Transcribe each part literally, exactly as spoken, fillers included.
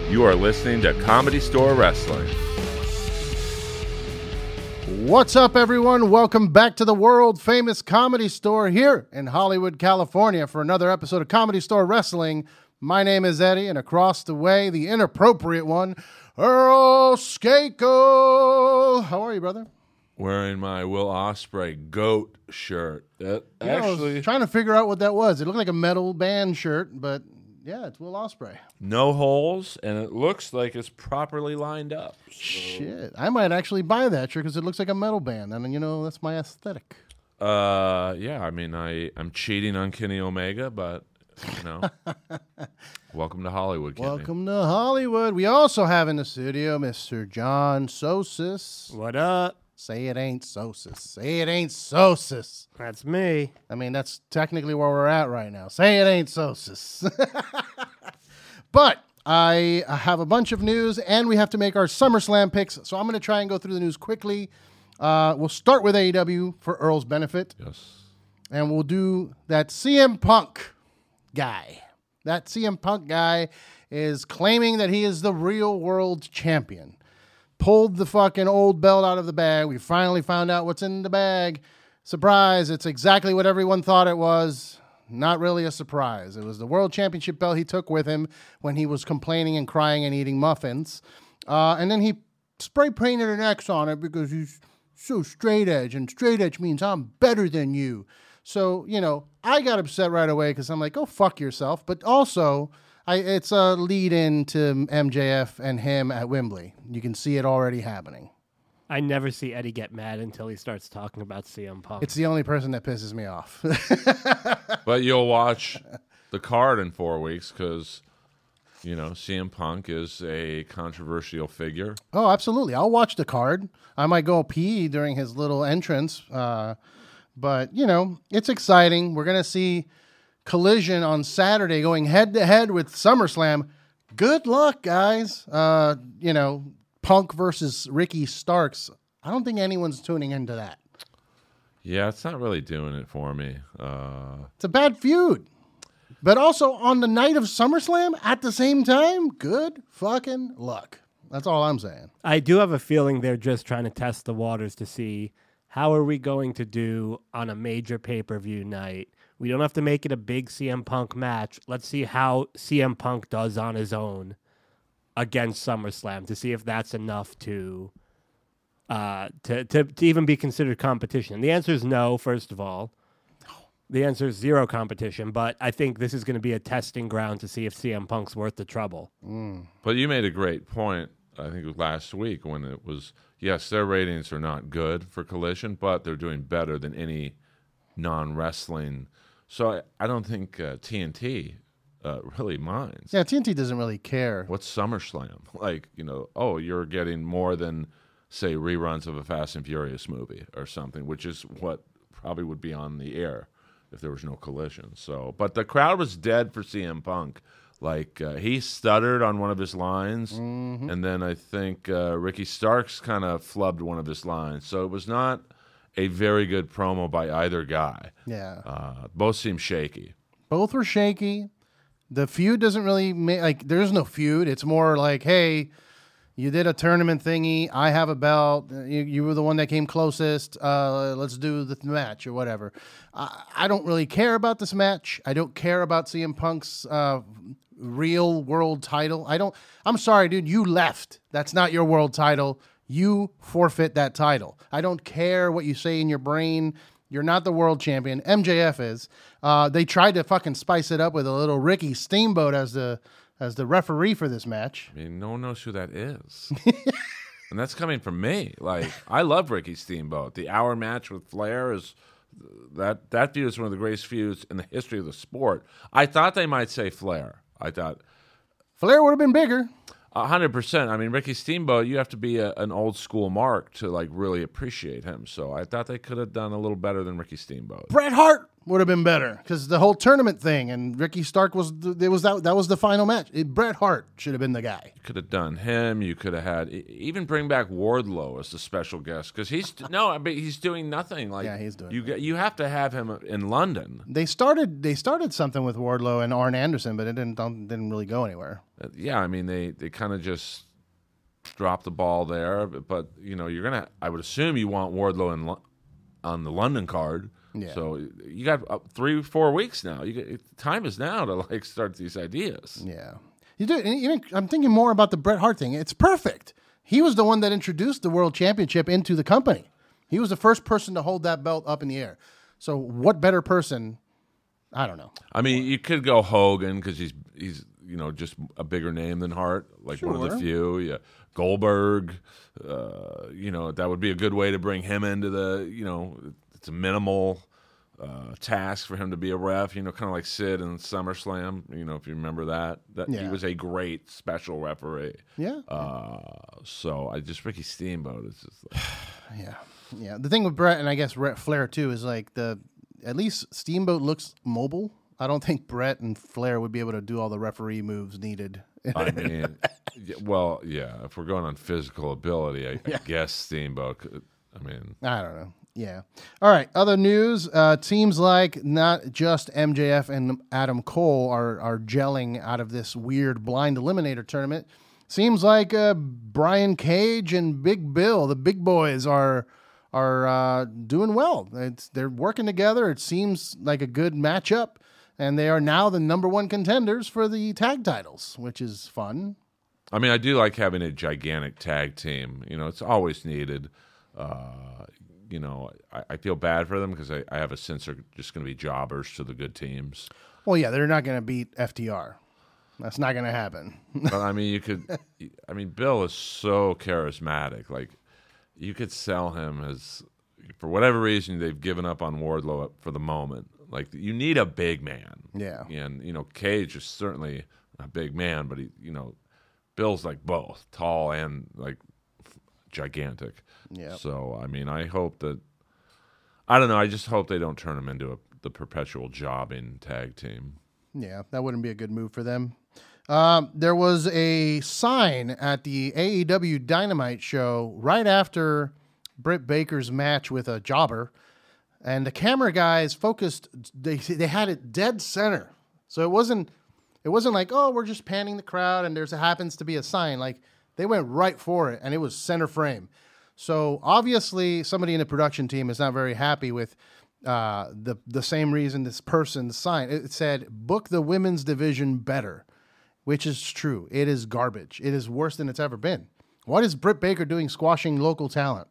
You are listening to Comedy Store Wrestling. What's up, everyone? Welcome back to the world-famous Comedy Store here in Hollywood, California for another episode of Comedy Store Wrestling. My name is Eddie, and across the way, the inappropriate one, Earl Skakel. How are you, brother? Wearing my Will Ospreay goat shirt. That You know, I actually, was trying to figure out what that was. It looked like a metal band shirt, but yeah, it's Will Ospreay. no holes, and it looks like it's properly lined up. Shit, I might actually buy that shirt because it looks like a metal band, and you know that's my aesthetic. Uh, yeah, I mean, I, I'm cheating on Kenny Omega, but, you know, welcome to Hollywood, Kenny. Welcome to Hollywood. We also have in the studio Mister John Sosis. What up? Say it ain't Sosis. Say it ain't Sosis. That's me. I mean, that's technically where we're at right now. Say it ain't Sosis. But I have a bunch of news, and we have to make our SummerSlam picks, so I'm going to try and go through the news quickly. Uh, we'll start with A E W for Earl's benefit, Yes. and we'll do that C M Punk guy. That C M Punk guy is claiming that he is the real world champion. Pulled the fucking old belt out of the bag. We finally found out what's in the bag. Surprise, it's exactly what everyone thought it was. Not really a surprise. It was the world championship belt he took with him when he was complaining and crying and eating muffins. Uh, and then he spray painted an X on it because he's so straight edge, and straight edge means I'm better than you. So, you know, I got upset right away because I'm like, go fuck yourself. But also, I, it's a lead in to M J F and him at Wembley. You can see it already happening. I never see Eddie get mad until he starts talking about C M Punk. It's the only person that pisses me off. But you'll watch the card in four weeks because, you know, C M Punk is a controversial figure. Oh, absolutely. I'll watch the card. I might go pee during his little entrance. Uh, but, you know, it's exciting. We're going to see Collision on Saturday going head-to-head with SummerSlam. Good luck, guys. Uh, you know, Punk versus Ricky Starks. I don't think anyone's tuning into that. Yeah, it's not really doing it for me. Uh, It's a bad feud. But also on the night of SummerSlam at the same time, good fucking luck. That's all I'm saying. I do have a feeling they're just trying to test the waters to see how are we going to do on a major pay-per-view night. We don't have to make it a big C M Punk match. Let's see how C M Punk does on his own against SummerSlam to see if that's enough to uh, to, to to even be considered competition. And the answer is no, first of all. The answer is zero competition, but I think this is going to be a testing ground to see if C M Punk's worth the trouble. Mm. But you made a great point, I think it was last week, when it was, yes, their ratings are not good for Collision, but they're doing better than any non-wrestling. So I, I don't think uh, T N T uh, really minds. Yeah, T N T doesn't really care. What's SummerSlam? Like, you know, oh, you're getting more than, say, reruns of a Fast and Furious movie or something, which is what probably would be on the air if there was no Collision. So, but the crowd was dead for C M Punk. Like, uh, he stuttered on one of his lines, Mm-hmm. and then I think uh, Ricky Starks kind of flubbed one of his lines. So it was not a very good promo by either guy. Yeah. Uh, both seemed shaky. Both were shaky. The feud doesn't really make, like, there's no feud. It's more like, hey, you did a tournament thingy. I have a belt. You, you were the one that came closest. Uh, let's do the match or whatever. I, I don't really care about this match. I don't care about C M Punk's uh, real world title. I don't, I'm sorry, dude. You left. That's not your world title. You forfeit that title. I don't care what you say in your brain. You're not the world champion. M J F is. Uh, they tried to fucking spice it up with a little Ricky Steamboat as the as the referee for this match. I mean, no one knows who that is. And that's coming from me. Like, I love Ricky Steamboat. The hour match with Flair is that that feud is one of the greatest feuds in the history of the sport. I thought they might say Flair. I thought Flair would have been bigger. A hundred percent. I mean, Ricky Steamboat, you have to be a, an old school mark to like really appreciate him. So I thought they could have done a little better than Ricky Steamboat. Bret Hart would have been better because the whole tournament thing and Ricky Stark was the, it was that that was the final match. It, Bret Hart should have been the guy. You could have done him. You could have had e- even bring back Wardlow as the special guest because he's no, but he's doing nothing. Like Yeah, he's doing you. Get, you have to have him in London. They started they started something with Wardlow and Arn Anderson, but it didn't don't, didn't really go anywhere. Uh, yeah, I mean they they kind of just dropped the ball there. But, but you know you're gonna. I would assume you want Wardlow in Lo- on the London card. Yeah. So you got uh, three, four weeks now. You get, time is now to like start these ideas. Yeah, you do. And even, I'm thinking more about the Bret Hart thing. It's perfect. He was the one that introduced the World Championship into the company. He was the first person to hold that belt up in the air. So what better person? I don't know. I mean, you could go Hogan because he's he's you know just a bigger name than Hart, like one of the Sure. few. Yeah, Goldberg. Uh, you know that would be a good way to bring him into the. You know, it's a minimal uh, task for him to be a ref. You know, kind of like Sid in SummerSlam. You know, if you remember that, that he Yeah. was a great special referee. Yeah, Uh, so I just Ricky Steamboat is just like, yeah, yeah. The thing with Bret and I guess Ric Flair too is like the at least Steamboat looks mobile. I don't think Bret and Flair would be able to do all the referee moves needed. I mean, y- well, yeah. If we're going on physical ability, I, I guess Steamboat. Could, I mean, I don't know. Yeah. All right. Other news. Uh, it seems like not just M J F and Adam Cole are are gelling out of this weird blind eliminator tournament. Seems like uh, Brian Cage and Big Bill, the big boys, are are uh, doing well. It's, they're working together. It seems like a good matchup, and they are now the number one contenders for the tag titles, which is fun. I mean, I do like having a gigantic tag team. You know, it's always needed. Uh, you know, I, I feel bad for them because I, I have a sense they're just going to be jobbers to the good teams. Well, yeah, they're not going to beat F T R. That's not going to happen. But I mean, you could. I mean, Bill is so charismatic. Like, you could sell him as, for whatever reason, they've given up on Wardlow for the moment. Like, you need a big man. Yeah. And you know, Cage is certainly a big man, but he, you know, Bill's like both tall and like gigantic. Yeah. So I mean, I hope that. I don't know. I just hope they don't turn him into a, the perpetual jobbing tag team. Yeah, that wouldn't be a good move for them. Um, there was a sign at the A E W Dynamite show right after Britt Baker's match with a jobber, and the camera guys focused. They they had it dead center, so it wasn't it wasn't like, oh, we're just panning the crowd and there's happens to be a sign. Like they went right for it, and it was center frame. So obviously, somebody in the production team is not very happy with uh, the the same reason this person signed. It said, "Book the women's division better," which is true. It is garbage. It is worse than it's ever been. What is Britt Baker doing squashing local talent?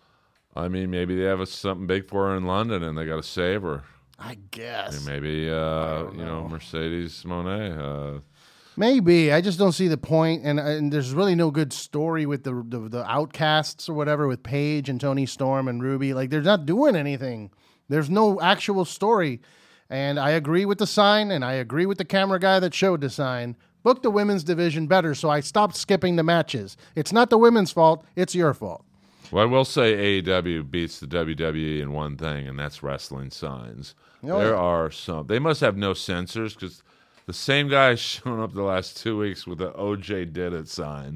I mean, maybe they have a, something big for her in London, and they got to save her. I guess. And maybe uh, you know Mercedes Monet. Uh, Maybe. I just don't see the point, and and there's really no good story with the, the the Outcasts or whatever with Paige and Tony Storm and Ruby. Like they're not doing anything. There's no actual story, and I agree with the sign, and I agree with the camera guy that showed the sign. Book the women's division better, so I stopped skipping the matches. It's not the women's fault; it's your fault. well, I will say A E W beats the W W E in one thing, and that's wrestling signs. Oh, there yeah. are some. They must have no censors because. The same guy has shown up the last two weeks with the O J did it sign.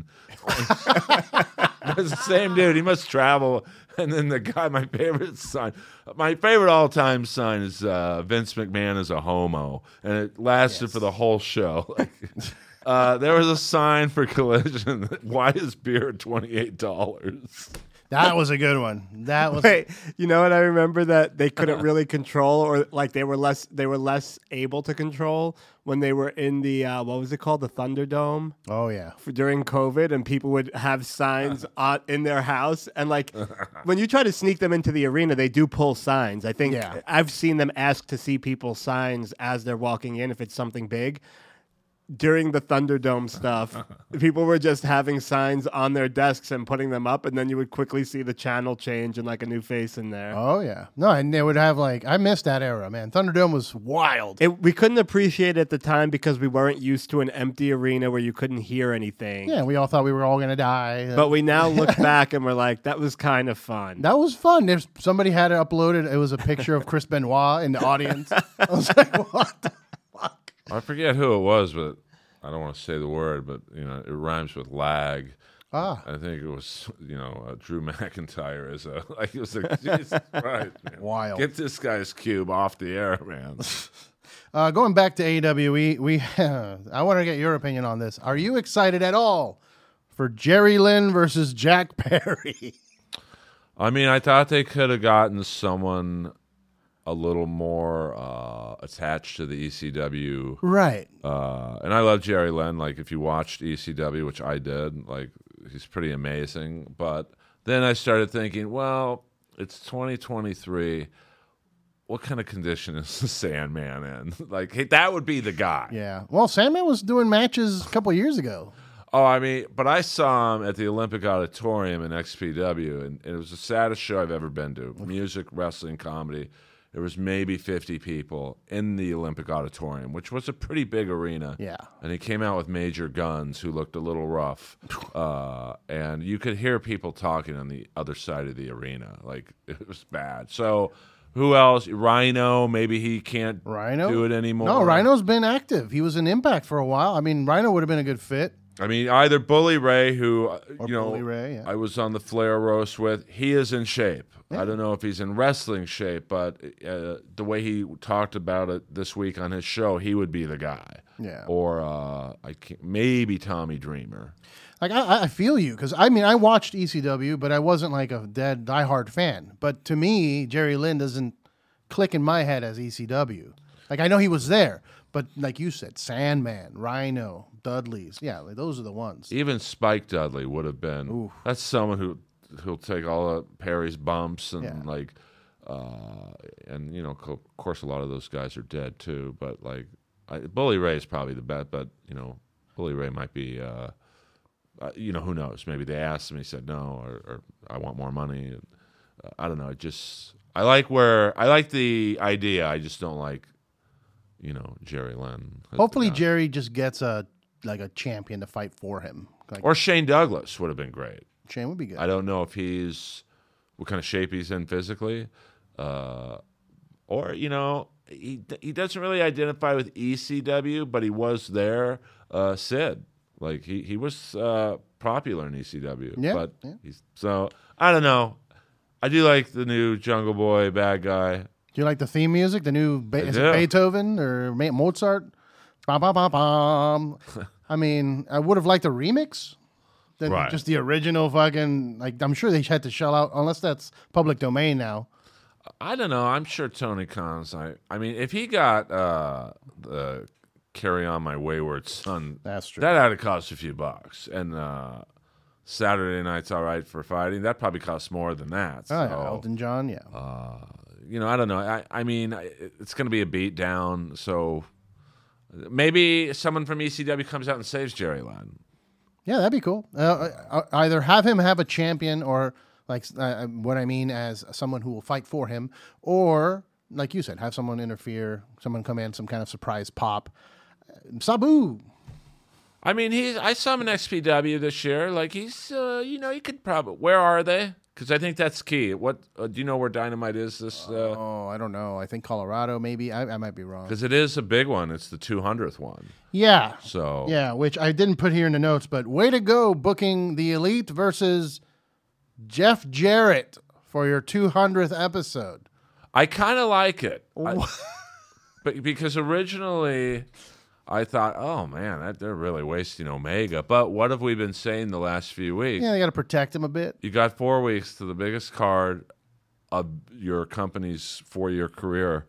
It's the same dude. He must travel. And then the guy, my favorite sign, my favorite all-time sign is uh, Vince McMahon is a homo, and it lasted Yes. for the whole show. Like, uh, there was a sign for Collision. That, why is beer twenty-eight dollars? That was a good one. That was Wait, you know what I remember that they couldn't really control, or like they were less they were less able to control when they were in the uh, what was it called, the Thunderdome Oh yeah. for, during COVID, and people would have signs on, in their house, and like when you try to sneak them into the arena, they do pull signs. I think Yeah. I've seen them ask to see people's signs as they're walking in if it's something big. during the Thunderdome stuff, people were just having signs on their desks and putting them up, and then you would quickly see the channel change and like a new face in there. Oh yeah, no, and they would have like I missed that era, man. Thunderdome was wild. It, we couldn't appreciate it at the time because we weren't used to an empty arena where you couldn't hear anything. Yeah, we all thought we were all gonna die. But we now look back and we're like, that was kind of fun. That was fun. If somebody had it uploaded, it was a picture of Chris Benoit in the audience. I was like, what the fuck? I forget who it was, but I don't want to say the word, but you know, it rhymes with lag. Ah. I think it was, you know, uh, Drew McIntyre is a like it was like Jesus Christ, man. Wild. Get this guy's cube off the air, man. Uh, going back to A E W, we, we I want to get your opinion on this. Are you excited at all for Jerry Lynn versus Jack Perry? I mean, I thought they could have gotten someone a little more uh, attached to the E C W. Right. Uh, and I love Jerry Lynn. Like, if you watched E C W, which I did, like, he's pretty amazing. But then I started thinking, well, it's twenty twenty-three. What kind of condition is the Sandman in? Like, hey, that would be the guy. Yeah. Well, Sandman was doing matches a couple years ago. Oh, I mean, but I saw him at the Olympic Auditorium in X P W, and, and it was the saddest show I've ever been to. Music, wrestling, comedy. There was maybe fifty people in the Olympic Auditorium, which was a pretty big arena. Yeah. And he came out with Major Guns, who looked a little rough. Uh, and you could hear people talking on the other side of the arena. Like, it was bad. So, who else? Rhino, maybe he can't Rhino? do it anymore. No, Rhino's been active. He was in Impact for a while. I mean, Rhino would have been a good fit. I mean, either Bully Ray, who, uh, Or you know, Bully Ray, yeah. I was on the Flair roast with, he is in shape. I don't know if he's in wrestling shape, but uh, the way he talked about it this week on his show, he would be the guy. Yeah. Or uh, I can't, maybe Tommy Dreamer. Like, I, I feel you, because, I mean, I watched E C W, but I wasn't like a dead, diehard fan. But to me, Jerry Lynn doesn't click in my head as E C W. Like, I know he was there, but like you said, Sandman, Rhino, Dudley's, yeah, like, those are the ones. Even Spike Dudley would have been. Oof. That's someone who who'll take all of Perry's bumps and Yeah. like, uh, and you know, co- of course, a lot of those guys are dead too. But like, I, Bully Ray is probably the best. But you know, Bully Ray might be. Uh, uh, you know, who knows? Maybe they asked him, he said no, or, or I want more money. Uh, I don't know. It just I like where I like the idea. I just don't like, you know, Jerry Lynn. as the Hopefully, guy. Jerry just gets a like a champion to fight for him. Like, Or Shane Douglas would have been great. Shane would be good. I don't know if he's what kind of shape he's in physically, uh, or you know, he he doesn't really identify with E C W, but he was there. Uh, Sid, like he he was uh, popular in E C W, Yeah, but yeah. he's so I don't know. I do like the new Jungle Boy bad guy. Do you like the theme music? The new Be- is it do. Beethoven or Ma- Mozart? Bum, bum, bum, bum. I mean, I would have liked a remix than Right. just the original fucking. Like, I'm sure they had to shell out, unless that's public domain now. I don't know. I'm sure Tony Khan's. I, I mean, if he got uh, the Carry On My Wayward Son, That's true. that had to cost a few bucks. And uh, Saturday Night's All Right for Fighting, that probably costs more than that. Oh, yeah, So, Elton John, yeah. uh, you know, I don't know. I, I mean, I- it's going to be a beat down. So maybe someone from E C W comes out and saves Jerry Lynn. Yeah, that'd be cool. Uh, uh, either have him have a champion, or like uh, what I mean as someone who will fight for him, or like you said, have someone interfere, someone come in, some kind of surprise pop. Uh, Sabu. I mean, he's. I saw him in X P W this year. Like he's, uh, you know, he could probably. Where are they? Because I think that's key. What uh, do you know where Dynamite is? This uh, Oh, I don't know. I think Colorado, maybe. I, I might be wrong. because it is a big one. It's the two hundredth one. Yeah, So yeah. Which I didn't put here in the notes, but way to go booking the Elite versus Jeff Jarrett for your two hundredth episode. I kind of like it. I- but because originally I thought, oh man, that, they're really wasting Omega. But what have we been saying the last few weeks? Yeah, they got to protect him a bit. You got four weeks to the biggest card of your company's four-year career.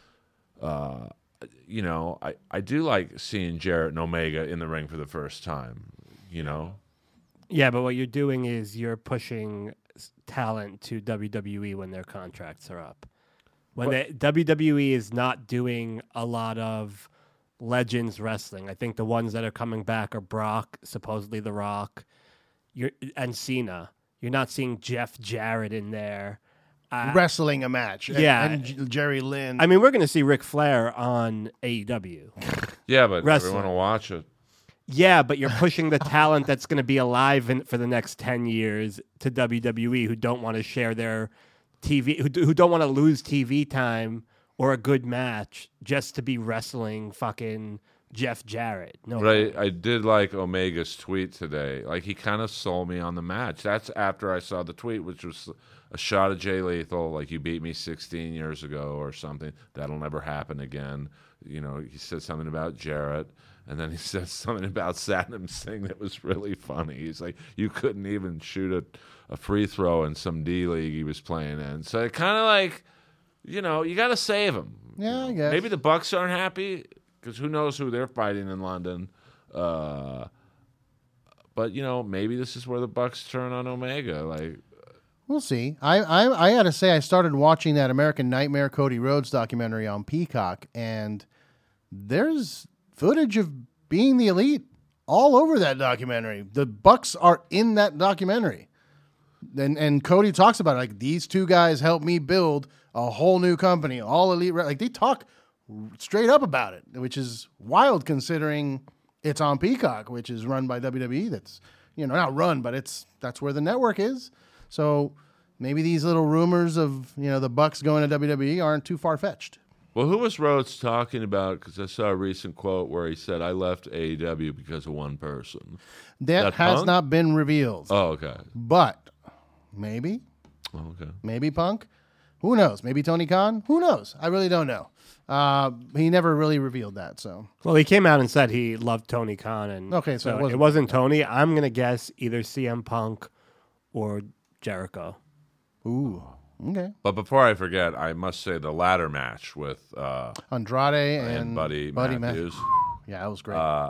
Uh, you know, I, I do like seeing Jarrett and Omega in the ring for the first time, you know? Yeah, but what you're doing is you're pushing s- talent to W W E when their contracts are up. When But- the W W E is not doing a lot of legends wrestling. I think the ones that are coming back are Brock, supposedly The Rock, you're, and Cena. You're not seeing Jeff Jarrett in there. Uh, Wrestling a match. And- yeah. And, J- Jerry Lynn. I mean, we're going to see Ric Flair on A E W. Yeah, but Wrestling. everyone will watch it. Yeah, but you're pushing the talent that's going to be alive in, for the next ten years to W W E who don't want to share their T V, who, do- who don't want to lose T V time or a good match just to be wrestling fucking Jeff Jarrett. No, But I, I did like Omega's tweet today. Like, he kind of sold me on the match. That's after I saw the tweet, which was a shot of Jay Lethal, like, you beat me sixteen years ago or something. That'll never happen again. You know, he said something about Jarrett, and then he said something about Satnam Singh that was really funny. He's like, you couldn't even shoot a, a free throw in some D-League he was playing in. So it kind of like, you know, you got to save him. Yeah, I guess. Maybe the Bucks aren't happy, because who knows who they're fighting in London. Uh, but, you know, maybe this is where the Bucks turn on Omega. Like, We'll see. I, I I got to say, I started watching that American Nightmare Cody Rhodes documentary on Peacock, and there's footage of being the Elite all over that documentary. The Bucks are in that documentary. And and Cody talks about it, like, these two guys helped me build a whole new company, all Elite. Like, they talk straight up about it, which is wild considering it's on Peacock, which is run by W W E. That's, you know, not run, but it's that's where the network is. So maybe these little rumors of, you know, the Bucks going to W W E aren't too far-fetched. well, who was Rhodes talking about? Because I saw a recent quote where he said, I left A E W because of one person. That, That has Punk? not been revealed. Oh, okay. But maybe, Oh, okay. maybe Punk. Who knows? Maybe Tony Khan. Who knows? I really don't know. Uh, he never really revealed that. So well, he came out and said he loved Tony Khan, and Okay, so it it wasn't- wasn't Tony. I'm going to guess either C M Punk or Jericho. ooh, okay. But before I forget, I must say the ladder match with uh, Andrade and, and Buddy, Buddy Matthews. Ma- yeah, that was great. Uh,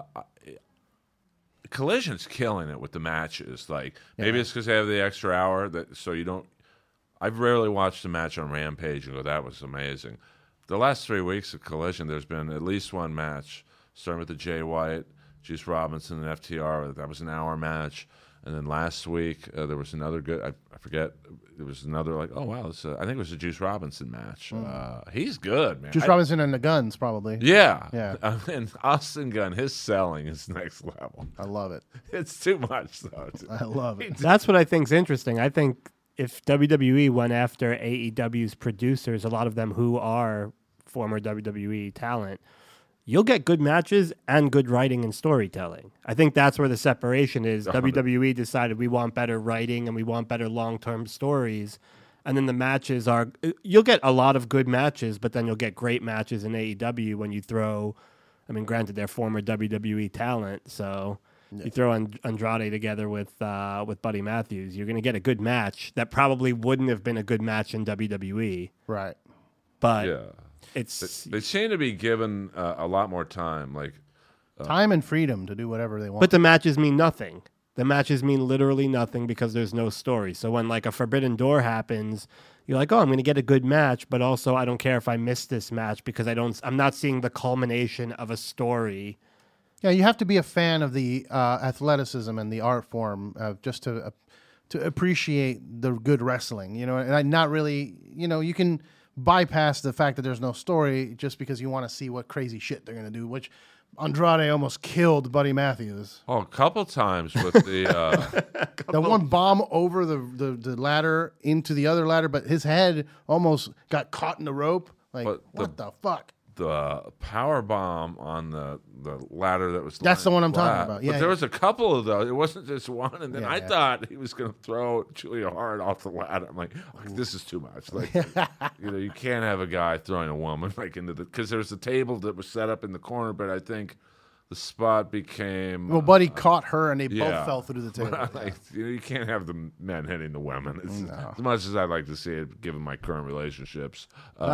Collision's killing it with the matches. Like, maybe it's because they have the extra hour, that so you don't. I've rarely watched a match on Rampage and go, that was amazing. The last three weeks of Collision, there's been at least one match, starting with the Jay White, Juice Robinson, and F T R. That was an hour match. And then last week, uh, there was another good, I, I forget, there was another, like, oh, wow, this, uh, I think it was a Juice Robinson match. Uh, he's good, man. Juice I- Robinson and the Guns, probably. Yeah. Yeah. Uh, and Austin Gunn, his selling is next level. I love it. It's too much, though. I love it. That's what I think's interesting. I think if W W E went after A E W's producers, a lot of them who are former W W E talent, you'll get good matches and good writing and storytelling. I think that's where the separation is. W W E decided we want better writing and we want better long-term stories. And then the matches are, you'll get a lot of good matches, but then you'll get great matches in A E W when you throw, I mean, granted, they're former W W E talent, so you throw And- Andrade together with uh, with Buddy Matthews, you're going to get a good match that probably wouldn't have been a good match in W W E. Right. But Yeah. it's They seem to be given uh, a lot more time. Like, Time and freedom to do whatever they want. but the matches mean nothing. The matches mean literally nothing because there's no story. So when like a Forbidden Door happens, you're like, oh, I'm going to get a good match, but also I don't care if I miss this match because I don't. I'm not seeing the culmination of a story. Yeah, you have to be a fan of the uh, athleticism and the art form uh, just to uh, to appreciate the good wrestling. You know, and I not really. You know, you can bypass the fact that there's no story just because you want to see what crazy shit they're gonna do. Which Andrade almost killed Buddy Matthews. oh, a couple times with the. Uh, The one bomb over the, the the ladder into the other ladder, but his head almost got caught in the rope. Like, But the- what the fuck? the power bomb on the, the ladder that was That's the lying one I'm talking flat. about. Yeah, but there yeah. was a couple of those. It wasn't just one. And then Yeah, I yeah. thought he was going to throw Julia Hart off the ladder. I'm like, oh, this is too much. Like, you know, you can't have a guy throwing a woman like into the because there was a table that was set up in the corner, but I think the spot became Well, Buddy caught her, and they yeah. both fell through the table. like, you, know, you can't have the men hitting the women. It's, As much as I'd like to see it, given my current relationships.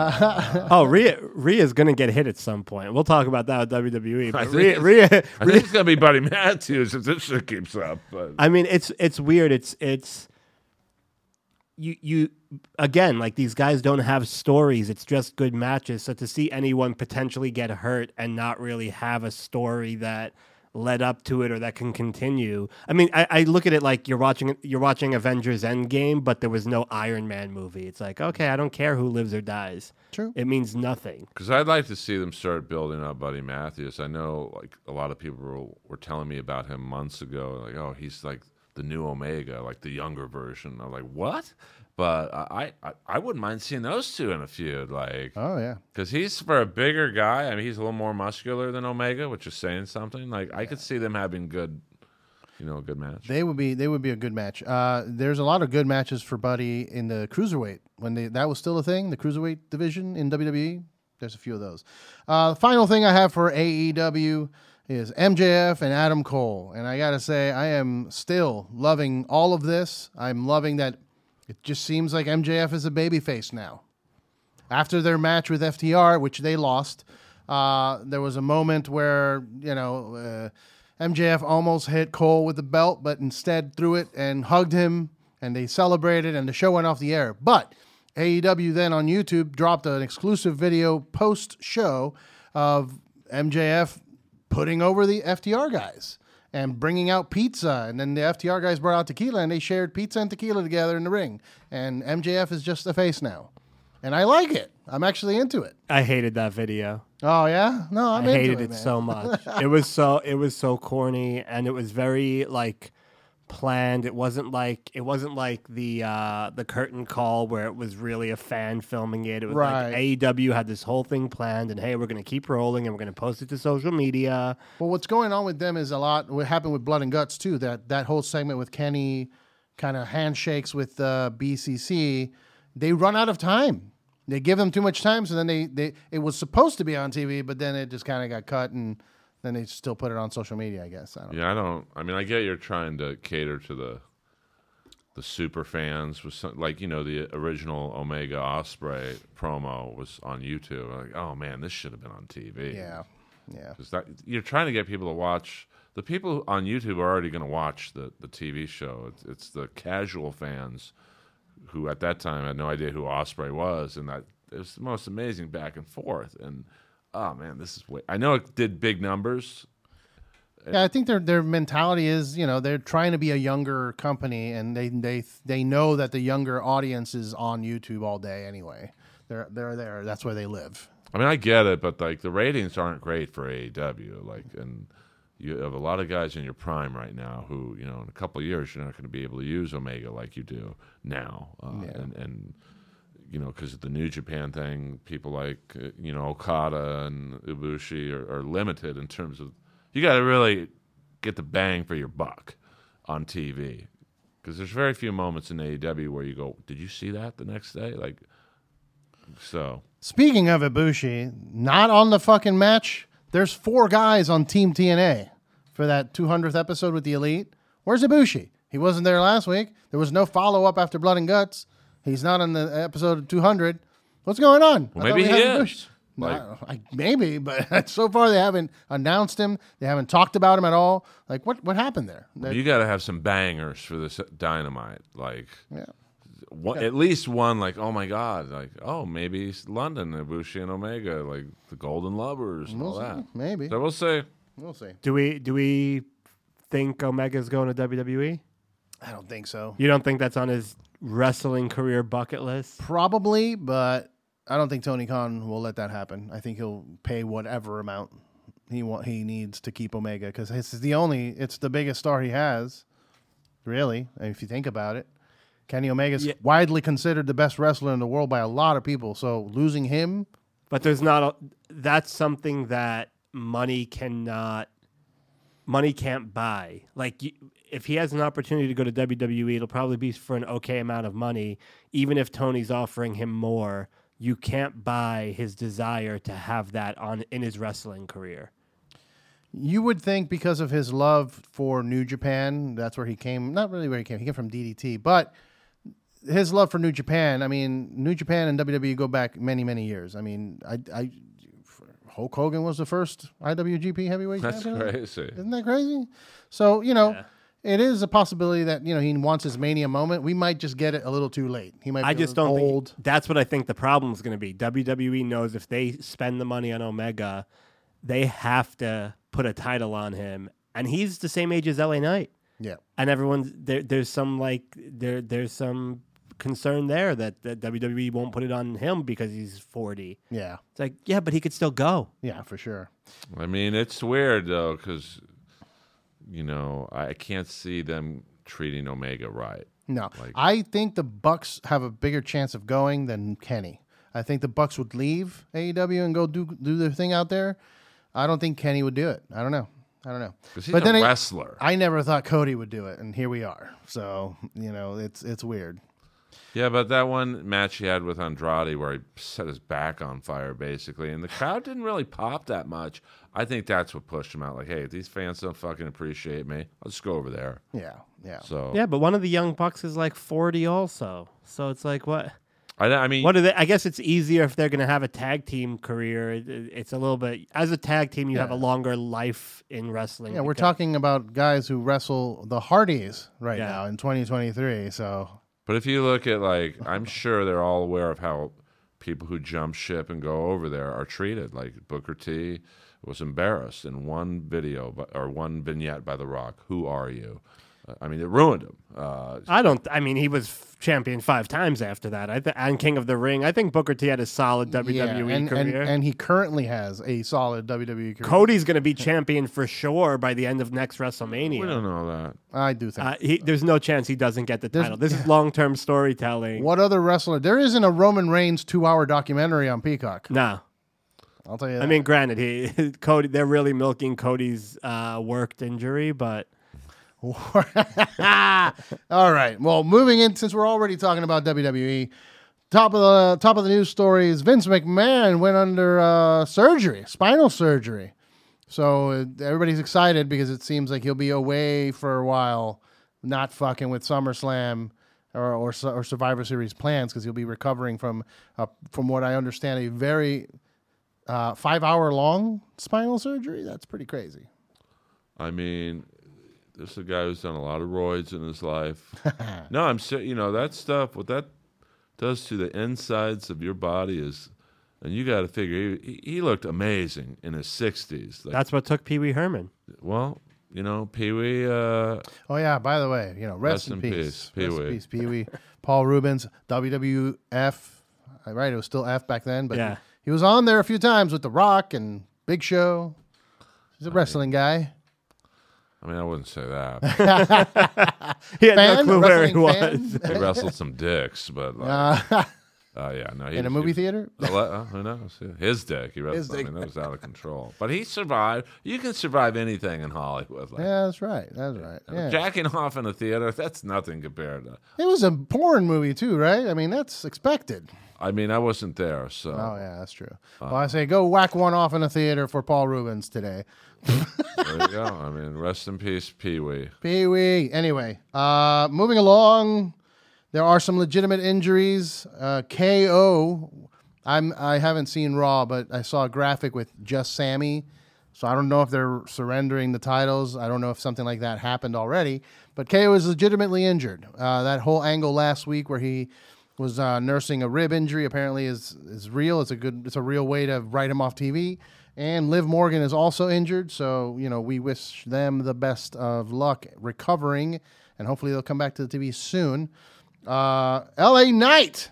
Uh, Oh, Rhea Rhea's going to get hit at some point. We'll talk about that with W W E. I But think Rhea, it's- Rhea, I think it's going to be Buddy Matthews if this shit keeps up. But I mean, it's it's weird. It's it's you you again, like these guys don't have stories. It's just good matches. So to see anyone potentially get hurt and not really have a story that led up to it or that can continue. I mean, I, I look at it like you're watching you're watching Avengers Endgame, but there was no Iron Man movie. It's like, okay, I don't care who lives or dies. True. It means nothing. Because I'd like to see them start building up Buddy Matthews. I know, like a lot of people were, were telling me about him months ago. Like, oh, he's like the new Omega, like the younger version. I'm like, what? But I, I, I wouldn't mind seeing those two in a feud, like, Oh yeah. because he's for a bigger guy. I mean, he's a little more muscular than Omega, which is saying something. Like, I could see them having good, you know, a good match. They would be they would be a good match. Uh, there's a lot of good matches for Buddy in the cruiserweight when they that was still a thing, the cruiserweight division in W W E. There's a few of those. Uh, the final thing I have for A E W is M J F and Adam Cole, and I gotta say I am still loving all of this. I'm loving that it just seems like M J F is a babyface now. After their match with F T R, which they lost, uh, there was a moment where you know. Uh, M J F almost hit Cole with the belt, but instead threw it and hugged him, and they celebrated, and the show went off the air. But A E W then on YouTube dropped an exclusive video post-show of M J F putting over the F T R guys and bringing out pizza, and then the F T R guys brought out tequila, and they shared pizza and tequila together in the ring. And M J F is just a face now. And I like it. I'm actually into it. I hated that video. Oh yeah, no, I'm I into hated it, it man. so much. It was so it was so corny, and it was very like planned. It wasn't like it wasn't like the uh, the curtain call where it was really a fan filming it. It was Right. like A E W had this whole thing planned, and hey, we're gonna keep rolling, and we're gonna post it to social media. Well, what's going on with them is a lot. What happened with Blood and Guts too. That that whole segment with Kenny, kind of handshakes with uh, B C C. They run out of time. They give them too much time, so then they, they it was supposed to be on T V, but then it just kind of got cut, and then they still put it on social media. I guess. I don't know. Yeah, I don't. I mean, I get you're trying to cater to the the super fans with some, like you know the original Omega Ospreay promo was on YouTube. Like, oh man, this should have been on T V. Yeah, yeah. Because that you're trying to get people to watch. The people on YouTube are already going to watch the the T V show. It's, it's the casual fans who at that time had no idea who Ospreay was, and that it was the most amazing back and forth. And oh man, this is way. I know it did big numbers. Yeah, I think their their mentality is, you know, they're trying to be a younger company, and they they they know that the younger audience is on YouTube all day anyway. They're they're there. That's where they live. I mean, I get it, but like the ratings aren't great for A E W. Like, and you have a lot of guys in your prime right now who, you know, in a couple of years you're not going to be able to use Omega like you do now. Uh, Yeah. And and you know, because of the New Japan thing, people like uh, you know Okada and Ibushi are, are limited in terms of. You got to really get the bang for your buck on T V, because there's very few moments in A E W where you go, "Did you see that the next day?" Like, so. Speaking of Ibushi, not on the fucking match. There's four guys on Team T N A for that two hundredth episode with the Elite. Where's Ibushi? He wasn't there last week. There was no follow up after Blood and Guts. He's not on the episode of two hundred. What's going on? Well, I thought maybe we he had is. Ibushi. Like- No, I, maybe, but so far they haven't announced him. They haven't talked about him at all. Like, what what happened there? That- You got to have some bangers for this Dynamite, like yeah. one, at least one. Like, oh my God, like oh maybe it's London, Ibushi and Omega, like the Golden Lovers and We'll all see. that. Maybe. So we'll see. We'll see. Do we do we think Omega's going to W W E? I don't think so. You don't think that's on his wrestling career bucket list? Probably, but I don't think Tony Khan will let that happen. I think he'll pay whatever amount he want he needs to keep Omega, because it's the only, it's the biggest star he has, really. If you think about it, Kenny Omega's Yeah. widely considered the best wrestler in the world by a lot of people. So losing him, But there's not a, that's something that money cannot money can't buy. Like you, if he has an opportunity to go to W W E, it'll probably be for an okay amount of money. Even if Tony's offering him more, you can't buy his desire to have that on in his wrestling career. you would think because of his love for New Japan, that's where he came. Not really where he came. He came from D D T, but his love for New Japan. I mean, New Japan and W W E go back many, many years. I mean, I, I Hulk Hogan was the first I W G P heavyweight That's champion. crazy. Isn't that crazy? So, you know, Yeah. it is a possibility that you know he wants his Mania moment. We might just get it a little too late. He might. I be just don't old. think that's what I think the problem is going to be. W W E knows if they spend the money on Omega, they have to put a title on him, and he's the same age as L A Knight. Yeah, and everyone's there. There's some like there. There's some concern there that, that W W E won't put it on him because he's forty. Yeah, it's like yeah, but he could still go. Yeah, for sure. I mean, it's weird though because you know I can't see them treating Omega right. No, Like- I think the Bucks have a bigger chance of going than Kenny. I think the Bucks would leave A E W and go do do their thing out there. I don't think Kenny would do it. I don't know. I don't know. Because he's But a then I- wrestler. I never thought Cody would do it, and here we are. So you know, it's it's weird. Yeah, but that one match he had with Andrade where he set his back on fire, basically, and the crowd didn't really pop that much. I think that's what pushed him out. Like, hey, these fans don't fucking appreciate me. I'll just go over there. Yeah, yeah. So Yeah, but one of the young bucks is like forty also. So it's like what? I, I mean, What do they? I guess it's easier if they're going to have a tag team career. It, it- it's a little bit as a tag team, you have a Yeah. longer life in wrestling. Yeah, we're because- talking about guys who wrestle the Hardys right Yeah. now in twenty twenty-three. So but if you look at like, I'm sure they're all aware of how people who jump ship and go over there are treated. Like Booker T was embarrassed in one video by, or one vignette by The Rock. Who are you? Uh, I mean, it ruined him. Uh, I don't. I mean, he was f- champion five times after that. I th- and King of the Ring. I think Booker T had a solid W W E yeah, and, and, career. and he currently has a solid W W E career. Cody's going to be champion for sure by the end of next WrestleMania. we don't know that. I do think. Uh, he, there's no chance he doesn't get the There's- title. This is long-term storytelling. What other wrestler? There isn't a Roman Reigns two-hour documentary on Peacock. No, I'll tell you that. I mean, granted, he Cody. They're really milking Cody's uh, worked injury, but all right. Well, moving in, since we're already talking about W W E, top of the top of the news story is Vince McMahon went under uh, surgery, spinal surgery. So uh, everybody's excited because it seems like he'll be away for a while, not fucking with SummerSlam or or, Su- or Survivor Series plans because he'll be recovering from, uh, from what I understand, a very uh, five hour long spinal surgery. That's pretty crazy. I mean, this is a guy who's done a lot of roids in his life. no, I'm ser- you know, that stuff, what that does to the insides of your body is, and you got to figure, he, he looked amazing in his sixties. Like, that's what took Pee Wee Herman. well, you know, Pee Wee, uh, Oh yeah. By the way, you know, rest, Rest in, in peace, peace, Pee rest in Wee. peace, Pee Wee. Paul Rubens, W W F. uh, Right, it was still F back then, but Yeah. he, he was on there a few times with The Rock and Big Show. He's a wrestling guy. I mean, I wouldn't say that. He had Fan? no clue where he Wrestling fan? was. He wrestled some dicks, but like, uh, Uh, yeah, no, he in a was- movie he- theater. Uh, uh, who knows? His dick. He His wrestled. I dick. mean, that was out of control. But he survived. You can survive anything in Hollywood. Like, Yeah, that's right. That's right. Yeah. Jacking off in a theater, that's nothing compared to. It was a porn movie too, right? I mean, that's expected. I mean, I wasn't there, so. Oh yeah, that's true. Well, I say go whack one off in a theater for Paul Rubens today. There you go. I mean, rest in peace, Pee Wee. Pee Wee. Anyway, uh, moving along, there are some legitimate injuries. Uh, K O. I'm. I haven't seen Raw, but I saw a graphic with just Sammy. So I don't know if they're surrendering the titles. I don't know if something like that happened already. But K O is legitimately injured. Uh, that whole angle last week where he was uh, nursing a rib injury apparently is is real. It's a good. It's a real way to write him off T V. And Liv Morgan is also injured, so you know we wish them the best of luck recovering, and hopefully they'll come back to the T V soon. Uh, L A Knight,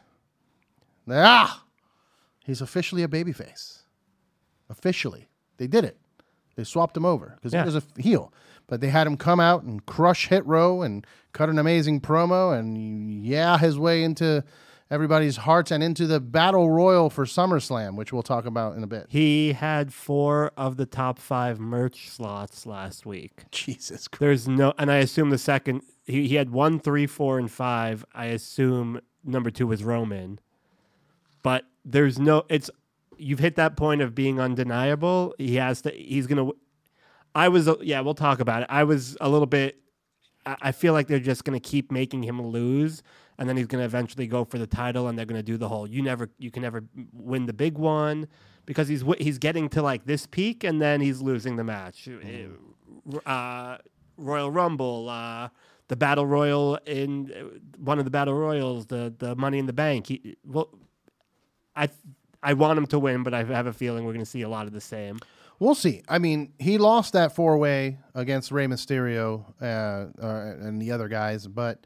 ah, he's officially a babyface. Officially, they did it. They swapped him over because Yeah. he was a f- heel, but they had him come out and crush Hit Row and cut an amazing promo and yeah his way into everybody's hearts and into the battle royal for SummerSlam, which we'll talk about in a bit. He had four of the top five merch slots last week. Jesus Christ. There's no, and I assume the second he, he had one, three, four, and five. I assume number two was Roman, but there's no. It's you've hit that point of being undeniable. He has to. He's gonna. I was yeah. We'll talk about it. I was a little bit. I, I feel like they're just gonna keep making him lose, and then he's gonna eventually go for the title, and they're gonna do the whole you never you can never win the big one because he's wi- he's getting to like this peak, and then he's losing the match. Uh, Royal Rumble, uh, the Battle Royal in uh, one of the Battle Royals, the the Money in the Bank. He, well, I I want him to win, but I have a feeling we're going to see a lot of the same. We'll see. I mean, he lost that four-way against Rey Mysterio uh, uh, and the other guys, but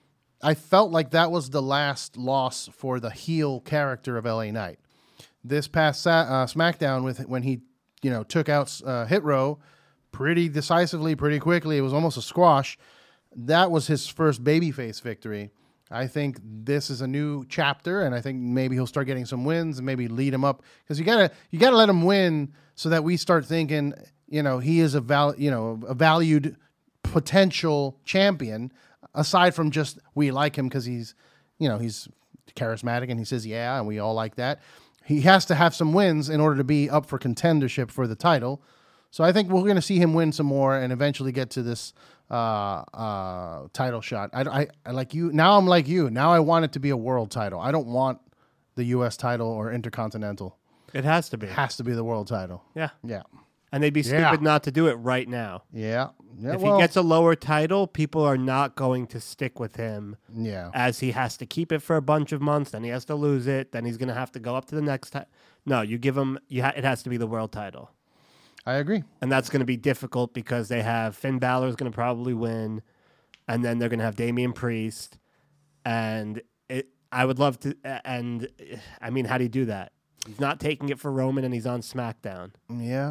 I felt like that was the last loss for the heel character of L A Knight. This past sa- uh, SmackDown, with when he, you know, took out uh, Hit Row pretty decisively, pretty quickly. It was almost a squash. That was his first babyface victory. I think this is a new chapter, and I think maybe he'll start getting some wins and maybe lead him up, because you gotta you gotta let him win so that we start thinking, you know, he is a val you know a valued potential champion, aside from just we like him because he's, you know, he's charismatic and he says yeah, and we all like that. He has to have some wins in order to be up for contendership for the title. So I think we're going to see him win some more and eventually get to this uh, uh, title shot. I, I, I like you. Now I'm like you. Now I want it to be a world title. I don't want the U S title or Intercontinental. It has to be. It has to be the world title. Yeah. Yeah. And they'd be stupid Yeah. not to do it right now. Yeah. Yeah. If well, he gets a lower title, people are not going to stick with him, yeah. as he has to keep it for a bunch of months. Then he has to lose it. Then he's going to have to go up to the next time. No, you give him. You ha- it has to be the world title. I agree. And that's going to be difficult because they have Finn Balor is going to probably win, and then they're going to have Damian Priest, and it. I would love to. And I mean, how do you do that? He's not taking it for Roman, and he's on SmackDown. Yeah.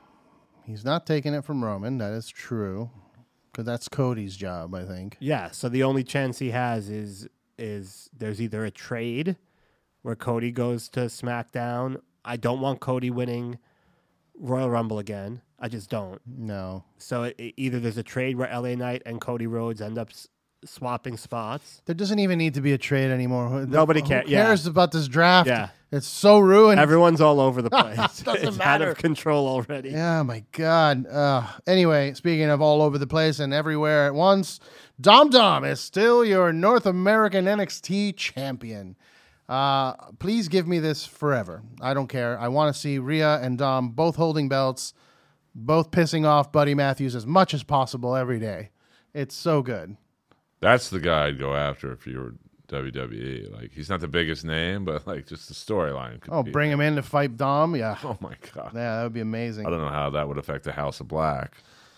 He's not taking it from Roman. That is true, because that's Cody's job, I think. Yeah. So the only chance he has is is there's either a trade where Cody goes to SmackDown. I don't want Cody winning Royal Rumble again. I just don't. No. So it, it- either there's a trade where L A Knight and Cody Rhodes end up s- swapping spots. There doesn't even need to be a trade anymore. Who- Nobody who ca- yeah. cares about this draft? Yeah. It's so ruined. Everyone's all over the place. Doesn't it's out matter. of control already. Oh, my God. Uh, anyway, speaking of all over the place and everywhere at once, Dom Dom is still your North American N X T champion. Uh, please give me this forever. I don't care. I want to see Rhea and Dom both holding belts, both pissing off Buddy Matthews as much as possible every day. It's so good. That's the guy I'd go after if you were W W E. Like, he's not the biggest name, but like just the storyline. could Oh, be- bring him in to fight Dom? Yeah. Oh my god. Yeah, that would be amazing. I don't know how that would affect the House of Black.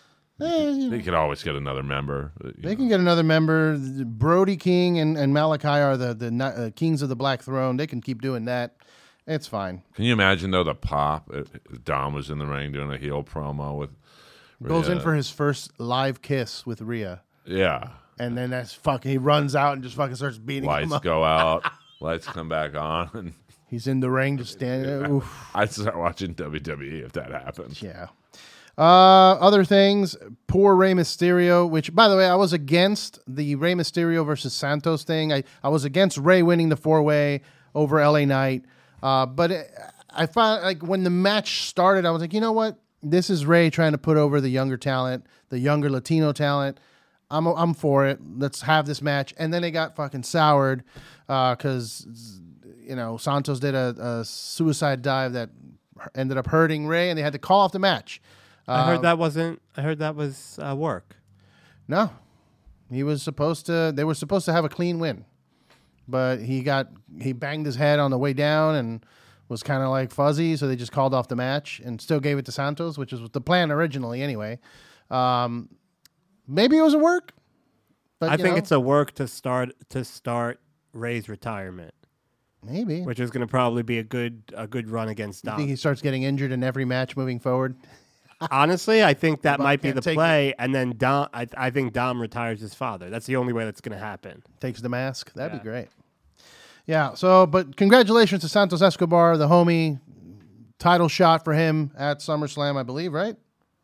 Eh, you know, They could always get another member. uh, you they know. can get another member. Brody King and, and Malachi are the, the uh, kings of the Black Throne. They can keep doing that. It's fine. Can you imagine though the pop? If if Dom was in the ring doing a heel promo with Goes in Rhea. for his first live kiss with Rhea. yeah. And then that's fucking, he runs out and just fucking starts beating him Lights up. go out, lights come back on, and He's in the ring just standing there. Oof. I'd start watching W W E if that happens. Yeah. Uh, other things, poor Rey Mysterio, which, by the way, I was against the Rey Mysterio versus Santos thing. I, I was against Rey winning the four-way over L A Knight. Uh, but it, I found, like, when the match started, I was like, you know what? This is Rey trying to put over the younger talent, the younger Latino talent. I'm I'm for it. Let's have this match. And then they got fucking soured because, you know, Santos did a, a suicide dive that ended up hurting Rey, and they had to call off the match. I heard that wasn't. I heard that was uh, work. No, he was supposed to. They were supposed to have a clean win, but he got he banged his head on the way down and was kind of like fuzzy, so they just called off the match and still gave it to Santos, which was the plan originally anyway. Um, maybe it was a work, but I you think know, it's a work to start to start Ray's retirement, maybe. which is going to probably be a good a good run against I Dom. think he starts getting injured in every match moving forward. Honestly, I think that But might be can't the take play, and then Dom. I, I think Dom retires his father. That's the only way that's going to happen. Takes the mask. That'd Yeah. be great. Yeah. So, but congratulations to Santos Escobar, the homie. Title shot for him at SummerSlam, I believe. Right?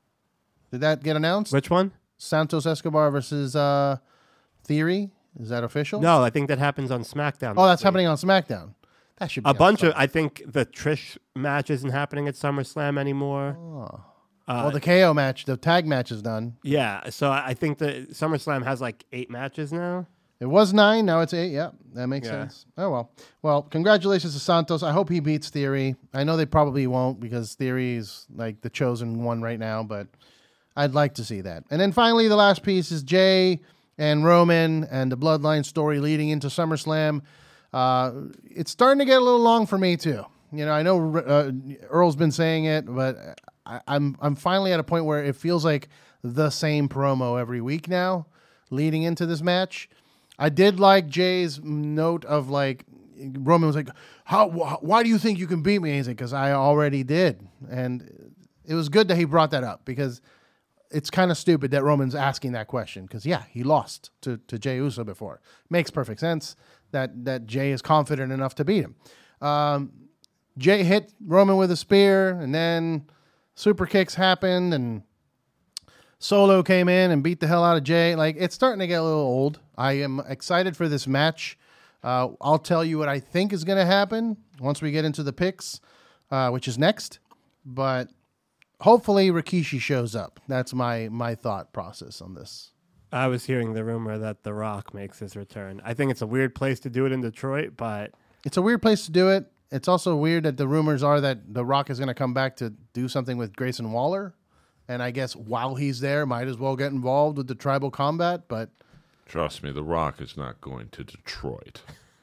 Did that get announced? Which one? Santos Escobar versus uh, Theory. Is that official? No, I think that happens on SmackDown. Oh, this that's week. happening on SmackDown. That should be A bunch fun. of. I think the Trish match isn't happening at SummerSlam anymore. Oh. Uh, well, the K O match, the tag match is done. Yeah, so I I think the SummerSlam has like eight matches now. It was nine, now it's eight. Yeah, that makes Yeah. sense. Oh well. Well, congratulations to Santos. I hope he beats Theory. I know they probably won't because Theory is like the chosen one right now, but I'd like to see that. And then finally, the last piece is Jay and Roman and the Bloodline story leading into SummerSlam. Uh, it's starting to get a little long for me too. You know, I know uh, Earl's been saying it, but I, I'm I'm finally at a point where it feels like the same promo every week now, leading into this match. I did like Jay's note of like Roman was like, "How? Wh- why do you think you can beat me?" And he's like, "Because I already did," and it was good that he brought that up because it's kind of stupid that Roman's asking that question because yeah, he lost to to Jey Uso before. Makes perfect sense that that Jay is confident enough to beat him. Um, Jay hit Roman with a spear, and then super kicks happened, and Solo came in and beat the hell out of Jay. Like, it's starting to get a little old. I am excited for this match. Uh, I'll tell you what I think is going to happen once we get into the picks, uh, which is next. But hopefully Rikishi shows up. That's my my thought process on this. I was hearing the rumor that The Rock makes his return. I think it's a weird place to do it in Detroit, but It's a weird place to do it. It's also weird that the rumors are that The Rock is going to come back to do something with Grayson Waller. And I guess while he's there, might as well get involved with the tribal combat. But Trust me, The Rock is not going to Detroit.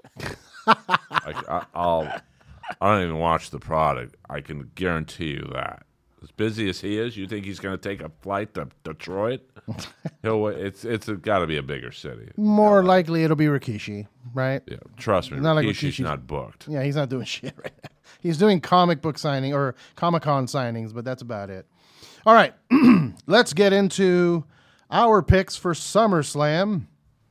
Like, I, I'll, I don't even watch the product. I can guarantee you that. As busy as he is, you think he's going to take a flight to Detroit? He'll. It's it's got to be a bigger city. more likely it'll be Rikishi, right? Yeah, trust me, Not like Rikishi's Rikishi's- not booked. Yeah, he's not doing shit right now. He's doing comic book signing or Comic-Con signings, but that's about it. All right, let's get into our picks for SummerSlam.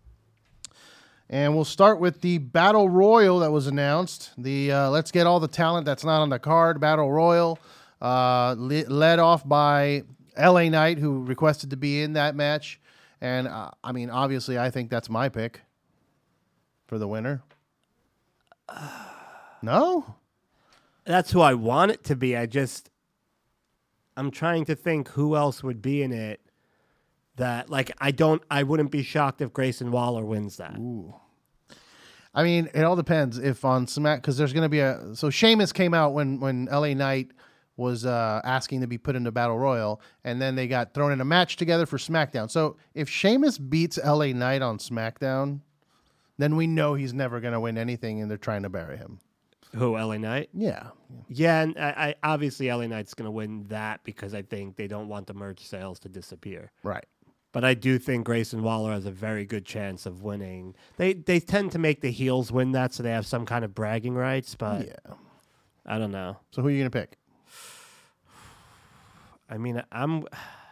And we'll start with the Battle Royal that was announced. The uh, Let's Get All the Talent That's Not on the Card Battle Royal, uh, le- led off by L A Knight, who requested to be in that match. And, uh, I mean, obviously, I think that's my pick for the winner. No? that's who I want it to be. I just, I'm trying to think who else would be in it that, like, I don't, I wouldn't be shocked if Grayson Waller wins that. I mean, it all depends if on Smack, because there's going to be a. So Sheamus came out when when L A Knight was uh, asking to be put into Battle Royal, and then they got thrown in a match together for SmackDown. So if Sheamus beats L A Knight on SmackDown, then we know he's never going to win anything, and they're trying to bury him. Who, L A Knight? Yeah, Yeah, and I, I obviously L A Knight's going to win that because I think they don't want the merch sales to disappear. right. But I do think Grayson Waller has a very good chance of winning. They they tend to make the heels win that, so they have some kind of bragging rights. But Yeah. I don't know. So who are you going to pick? I mean, I'm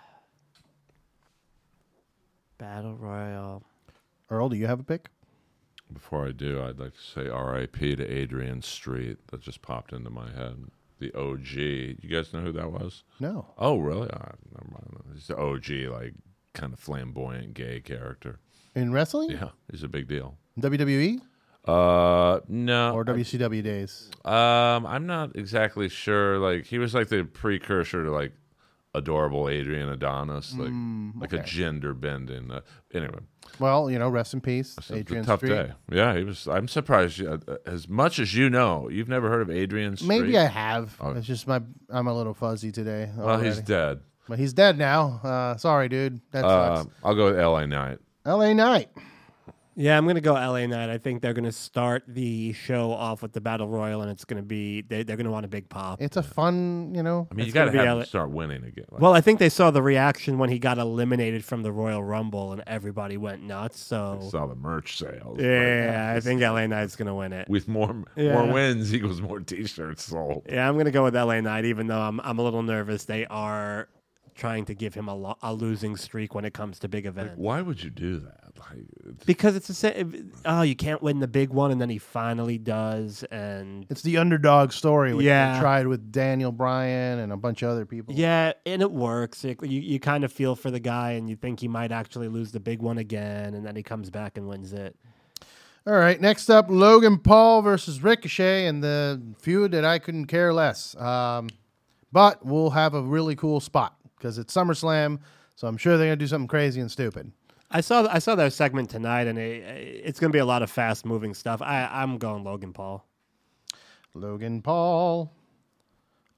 Battle Royal. Earl, do you have a pick? Before I do, I'd like to say R I P to Adrian Street. That just popped into my head. The O G. You guys know who that was? No. Oh, really? Uh, never mind. He's the O G, like, kind of flamboyant gay character. In wrestling? Yeah, he's a big deal. W W E Uh, no. or W C W days? Um, I'm not exactly sure. Like, he was like the precursor to like adorable Adrian Adonis, like like a okay. gender bending. Uh, anyway, Well, you know, rest in peace, it's a Adrian tough Street. day. Yeah, he was. I'm surprised. You, uh, as much as you know, you've never heard of Adrian Street. Maybe I have. Oh. It's just my I'm a little fuzzy today. Well, he's already. dead. But he's dead now. Uh, sorry, dude. That Uh, sucks. I'll go with L A Knight. L A Knight. Yeah, I'm going to go L A Knight. I think they're going to start the show off with the Battle Royal, and it's going to be, they, they're going to want a big pop. It's a fun, you know. I mean, you It's got to gonna be have L A him start winning again. Like, Well, I think they saw the reaction when he got eliminated from the Royal Rumble, and everybody went nuts. So, saw the merch sales. yeah, I think L A Knight's going to win it. With more Yeah. more wins equals more T-shirts sold. Yeah, I'm going to go with L A Knight, even though I'm I'm a little nervous. They are trying to give him a, lo- a losing streak when it comes to big events. Why would you do that? Like, it's, Because it's a sa- oh, you can't win the big one, and then he finally does, and It's the underdog story, which Yeah. they tried with Daniel Bryan and a bunch of other people. yeah, and it works. It, you you kind of feel for the guy, and you think he might actually lose the big one again, and then he comes back and wins it. All right. Next up, Logan Paul versus Ricochet and the feud that I couldn't care less. Um, but we'll have a really cool spot because it's SummerSlam, so I'm sure they're gonna do something crazy and stupid. I saw I saw their segment tonight, and it, it's going to be a lot of fast moving stuff. I I'm going Logan Paul. Logan Paul.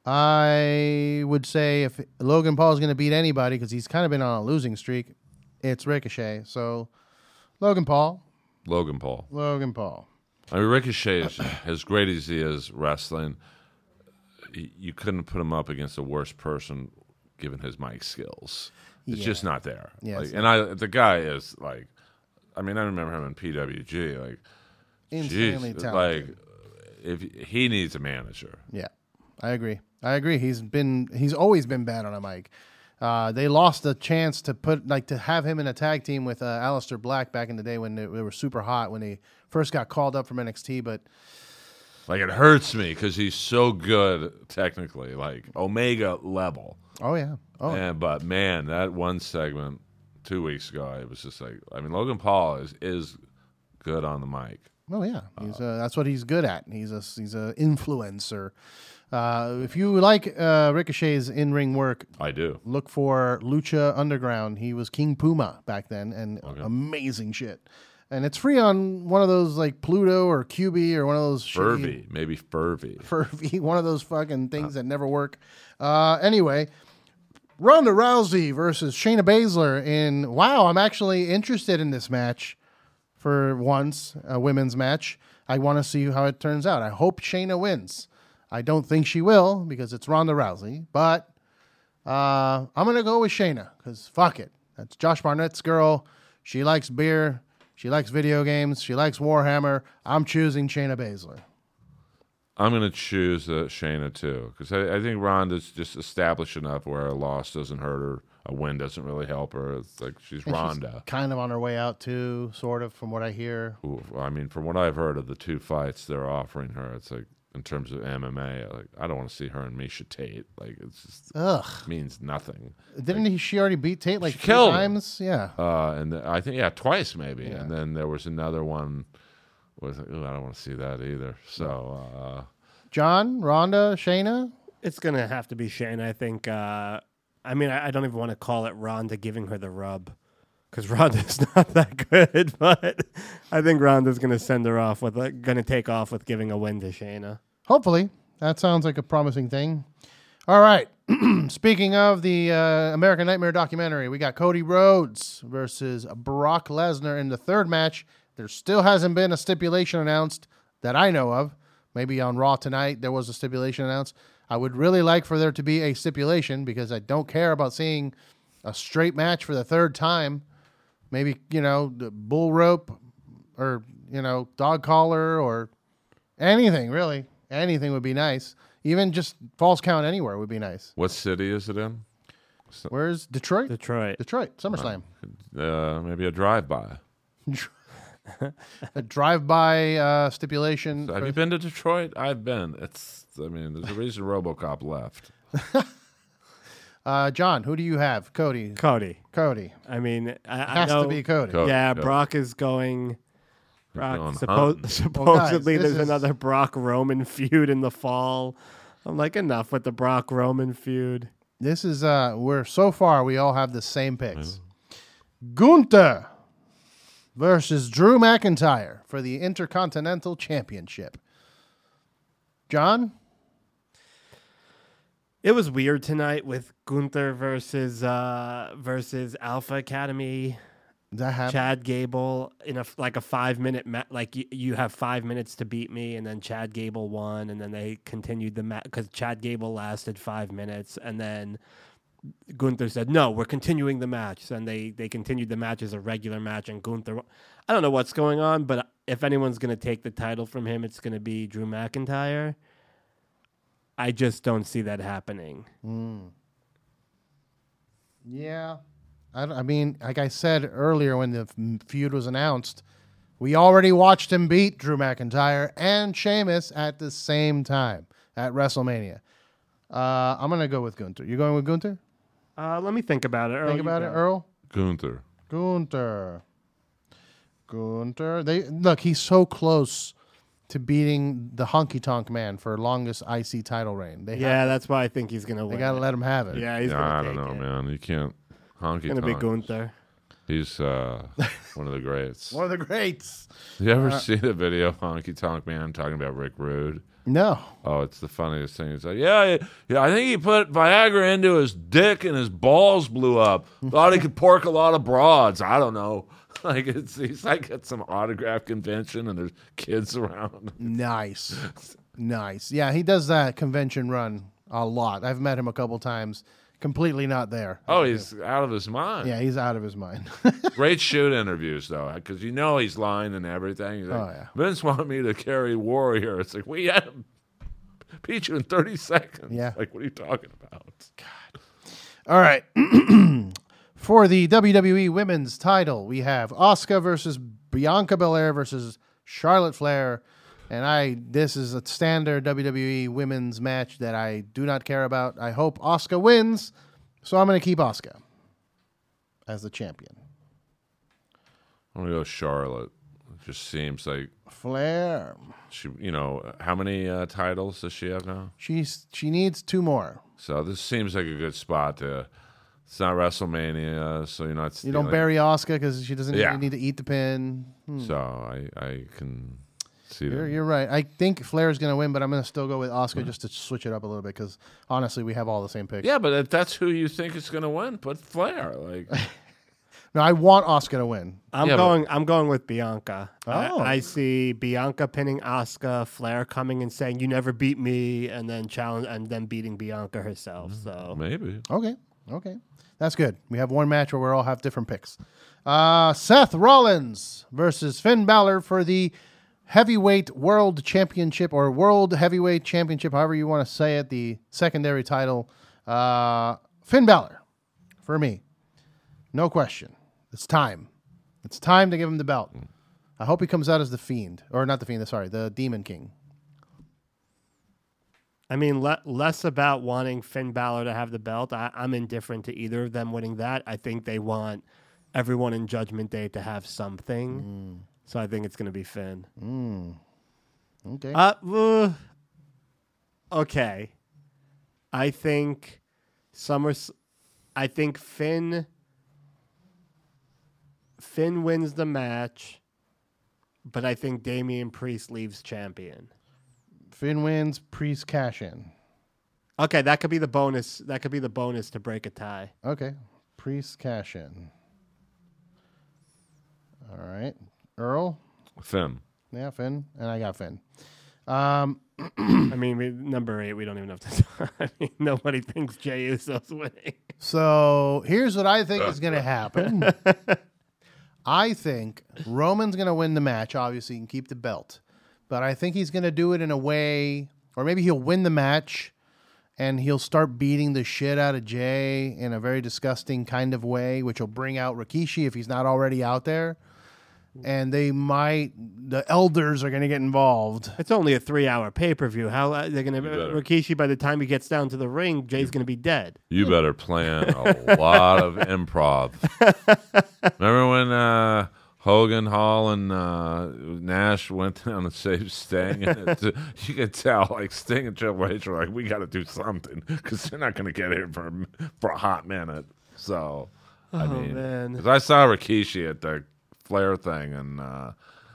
I would say if Logan Paul is going to beat anybody, because he's kind of been on a losing streak, it's Ricochet. So, Logan Paul. Logan Paul. Logan Paul. I mean, Ricochet, is, as great as he is wrestling, y- you couldn't put him up against a worse person given his mic skills. It's Yeah. just not there. Yeah, Like, it's and I, the guy is like, I mean, I remember him in P W G. Like, Insanely geez, talented. like, if he needs a manager. Yeah, I agree. I agree. He's been he's always been bad on a mic. Uh, they lost the chance to put like to have him in a tag team with uh, Aleister Black back in the day when they, they were super hot when he first got called up from N X T. But Like, it hurts me because he's so good technically, like Omega level. oh yeah, oh And but man, that one segment two weeks ago, it was just like, I mean, Logan Paul is is good on the mic. oh yeah, he's uh, that's what he's good at. He's a he's a influencer. Uh, if you like uh, Ricochet's in ring work, I do. look for Lucha Underground. He was King Puma back then, and amazing shit. And it's free on one of those like Pluto or Q B or one of those shitty- Furby, maybe Furby. Furby, one of those fucking things that never work. Uh, anyway, Ronda Rousey versus Shayna Baszler in. Wow, I'm actually interested in this match for once, a women's match. I want to see how it turns out. I hope Shayna wins. I don't think she will because it's Ronda Rousey, but uh, I'm going to go with Shayna because fuck it. That's Josh Barnett's girl. She likes beer. She likes video games. She likes Warhammer. I'm choosing Shayna Baszler. I'm going to choose uh, Shayna too because I, I think Ronda's just established enough where a loss doesn't hurt her, a win doesn't really help her. It's like she's And Ronda. she's kind of on her way out too, sort of, from what I hear. Who, I mean, from what I've heard of the two fights they're offering her, it's like in terms of M M A, like I don't want to see her and Misha Tate. Like it's just Ugh. means nothing. Didn't he, she already beat Tate like She three killed him. times? Yeah. Uh, and the, I think yeah, twice maybe. Yeah. And then there was another one. Was like, ooh, I don't want to see that either. So. Uh, John, Ronda, Shayna. It's gonna have to be Shayna. I think. Uh, I mean, I, I don't even want to call it Ronda giving her the rub, because Ronda's not that good. But I think Ronda's gonna send her off with, like, gonna take off with giving a win to Shayna. Hopefully. That sounds like a promising thing. All right. Speaking of the uh, American Nightmare documentary, we got Cody Rhodes versus Brock Lesnar in the third match. There still hasn't been a stipulation announced that I know of. Maybe on Raw tonight there was a stipulation announced. I would really like for there to be a stipulation because I don't care about seeing a straight match for the third time. Maybe, you know, the bull rope or, you know, dog collar or anything, really. Anything would be nice. Even just false count anywhere would be nice. what city is it in? Where's Detroit? Detroit. Detroit, SummerSlam. Uh, maybe a drive-by. A drive-by uh, stipulation. Have for- you been to Detroit? I've been. It's. I mean, there's a reason RoboCop left. uh, John, who do you have? Cody. Cody. Cody. I mean, I, I Has know, to be Cody. Co- Yeah, Cody. Brock is going. Brock, going suppo- hunting. supposedly, Well, guys, this there's is- another Brock Roman feud in the fall. I'm like, enough with the Brock Roman feud. This is uh we're so far we all have the same picks. Gunther versus Drew McIntyre for the Intercontinental Championship. John? It was weird tonight with Gunther versus uh, versus Alpha Academy. Did that happen? Chad Gable in a f- like a five minute ma- like you, you have five minutes to beat me, and then Chad Gable won, and then they continued the match because Chad Gable lasted five minutes, and then Gunther said, "No, we're continuing the match," and they they continued the match as a regular match, and Gunther, I don't know what's going on, but if anyone's gonna take the title from him, it's gonna be Drew McIntyre. I just don't see that happening. Yeah. I, don't- I mean, like I said earlier when the f- feud was announced, we already watched him beat Drew McIntyre and Sheamus at the same time at WrestleMania. Uh, I'm going to go with Gunther. You going with Gunther? Uh, let me think about it. Earl, Think you about it, go. Earl. Gunther. Gunther. Gunther. They look, he's so close to beating the Honky Tonk Man for longest I C title reign. They have, Yeah, that's why I think he's gonna they win. got to it. let him have it. Yeah, he's Yeah, gonna I take don't know, it. man. You can't honky It's gonna be tonk. Gunther. He's uh, one of the greats. One of the greats. You ever Uh, see the video of Honky Tonk Man talking about Rick Rude? No. Oh, it's the funniest thing. It's like, yeah, yeah, I think he put Viagra into his dick and his balls blew up. Thought he could pork a lot of broads. I don't know. Like it's he's like at some autograph convention and there's kids around. Nice. Nice. Yeah, he does that convention run a lot. I've met him a couple times. Completely not there. Oh, he's out of his mind. Yeah, he's out of his mind. Great shoot interviews though, because you know he's lying and everything. He's like, Oh, yeah. Vince wanted me to carry Warrior. It's like we had him beat you in thirty seconds. Yeah. Like what are you talking about? All right. For the W W E Women's title, we have Asuka versus Bianca Belair versus Charlotte Flair. And I, this is a standard W W E Women's match that I do not care about. I hope Asuka wins, so I'm going to keep Asuka as the champion. I'm gonna go Charlotte. It just seems like Flair. she, you know, how many uh, titles does she have now? She's she needs two more. So this seems like a good spot to. It's not WrestleMania, so you're not. You don't stealing- bury Asuka because she doesn't Yeah. need to eat the pin. So I, I can see You're, that. you're right. I think Flair's going to win, but I'm going to still go with Asuka just to switch it up a little bit because honestly, we have all the same picks. Yeah, but if that's who you think is going to win, put Flair. Like, No, I want Asuka to win. I'm Yeah, but- going. I'm going with Bianca. I- Oh. I, see Bianca pinning Asuka, Flair coming and saying "You never beat me," and then challenge and then beating Bianca herself. So maybe. Okay. Okay. That's good. We have one match where we all have different picks. Uh, Seth Rollins versus Finn Balor for the Heavyweight World Championship or World Heavyweight Championship, however you want to say it, the secondary title. Uh, Finn Balor for me. No question. It's time. It's time to give him the belt. I hope he comes out as the Fiend. Or not the Fiend, sorry, the Demon King. I mean, le- less about wanting Finn Balor to have the belt. I- I'm indifferent to either of them winning that. I think they want everyone in Judgment Day to have something. So I think it's going to be Finn. Okay. Uh, uh, okay. I think Summers. I think Finn. Finn wins the match, but I think Damian Priest leaves champion. Finn wins, Priest cash in. Okay, that could be the bonus. That could be the bonus to break a tie. Okay. Priest cash in. All right. Earl? Finn. Yeah, Finn. And I got Finn. Um, I mean, we, number eight, we don't even have to. I mean, nobody thinks Jey Uso's winning. so here's what I think is going to happen. I think Roman's going to win the match, obviously, and keep the belt. But I think he's going to do it in a way, or maybe he'll win the match and he'll start beating the shit out of Jay in a very disgusting kind of way, which will bring out Rikishi if he's not already out there. And they might, the elders are going to get involved. It's only a three-hour pay-per-view. How uh, they're going to better. Rikishi? By the time he gets down to the ring, Jay's going to be dead. You better plan a lot of improv. Remember when uh, Hogan, Hall, and uh, Nash went down to save Sting? And it, you could tell, like, Sting and Triple H were like, we got to do something because they're not going to get here for, for a hot minute. So, I Oh, mean, man. because I saw Rikishi at the Flair thing, and uh,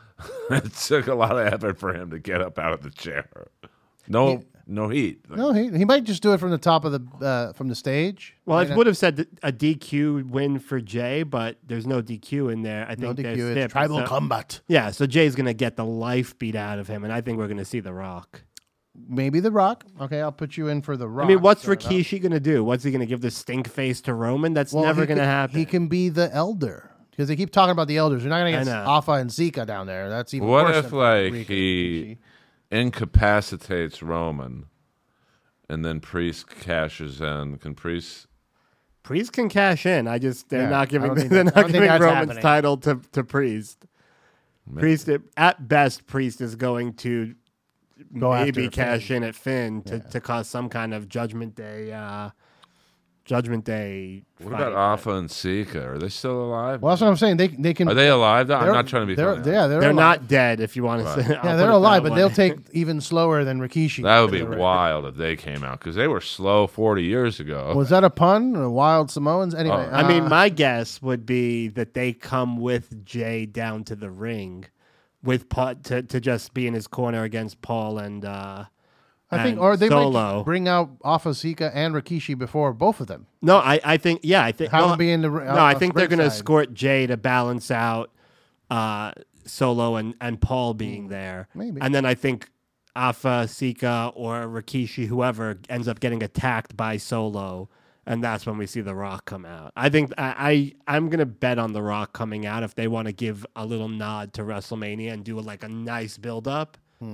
it took a lot of effort for him to get up out of the chair. No, He- no heat. No, he, he might just do it from the top of the, uh, from the stage. Well, Might I not- would have said th- a D Q win for Jay, but there's no D Q in there. I no think D there's Q, snip, it's tribal so- combat. Yeah, so Jay's going to get the life beat out of him, and I think we're going to see The Rock. Maybe The Rock. Okay, I'll put you in for The Rock. I mean, what's Fair enough. Rikishi going to do? What's he going to give the stink face to Roman? That's Well, never he going to can- happen. He can be the elder because they keep talking about the elders. You're not going to I get know. Alpha and Zika down there. That's even What worse if, than like, Rikishi. he incapacitates Roman, and then Priest cashes in? Can Priest? Priest can cash in. I just they're Yeah, not I giving don't think they're that- I not don't think giving that's Roman's happening. title to, to Priest. Priest at best, Priest is going to Go after maybe Finn. cash in at Finn to, to cause some kind of Judgment Day. Uh, Judgment Day. What fight. about Alpha and Sika? Are they still alive? Well, that's what I'm saying. They they can. Are they alive? I'm they're- not trying to be they're, funny. Yeah, they're, They're alive. not dead. If you want to Right. say, Yeah, they're alive, but they'll take even slower than Rikishi. That would be Right. wild if they came out because they were slow forty years ago. Was that a pun? Or Wild Samoans? Anyway, Oh. I mean, uh, my guess would be that they come with Jay down to the ring, with Paul to, to just be in his corner against Paul and uh, I think, and or they Solo. might bring out Alpha Zika and Rikishi before both of them. No, I, I think yeah, I think Have well, them be in the no, uh, I think they're going to ringside. escort Jay to balance out uh, Solo and, and Paul being there, maybe. and then I think Alpha Sika or Rikishi, whoever ends up getting attacked by Solo, and that's when we see The Rock come out. I think I, I I'm going to bet on The Rock coming out if they want to give a little nod to WrestleMania and do like a nice build up.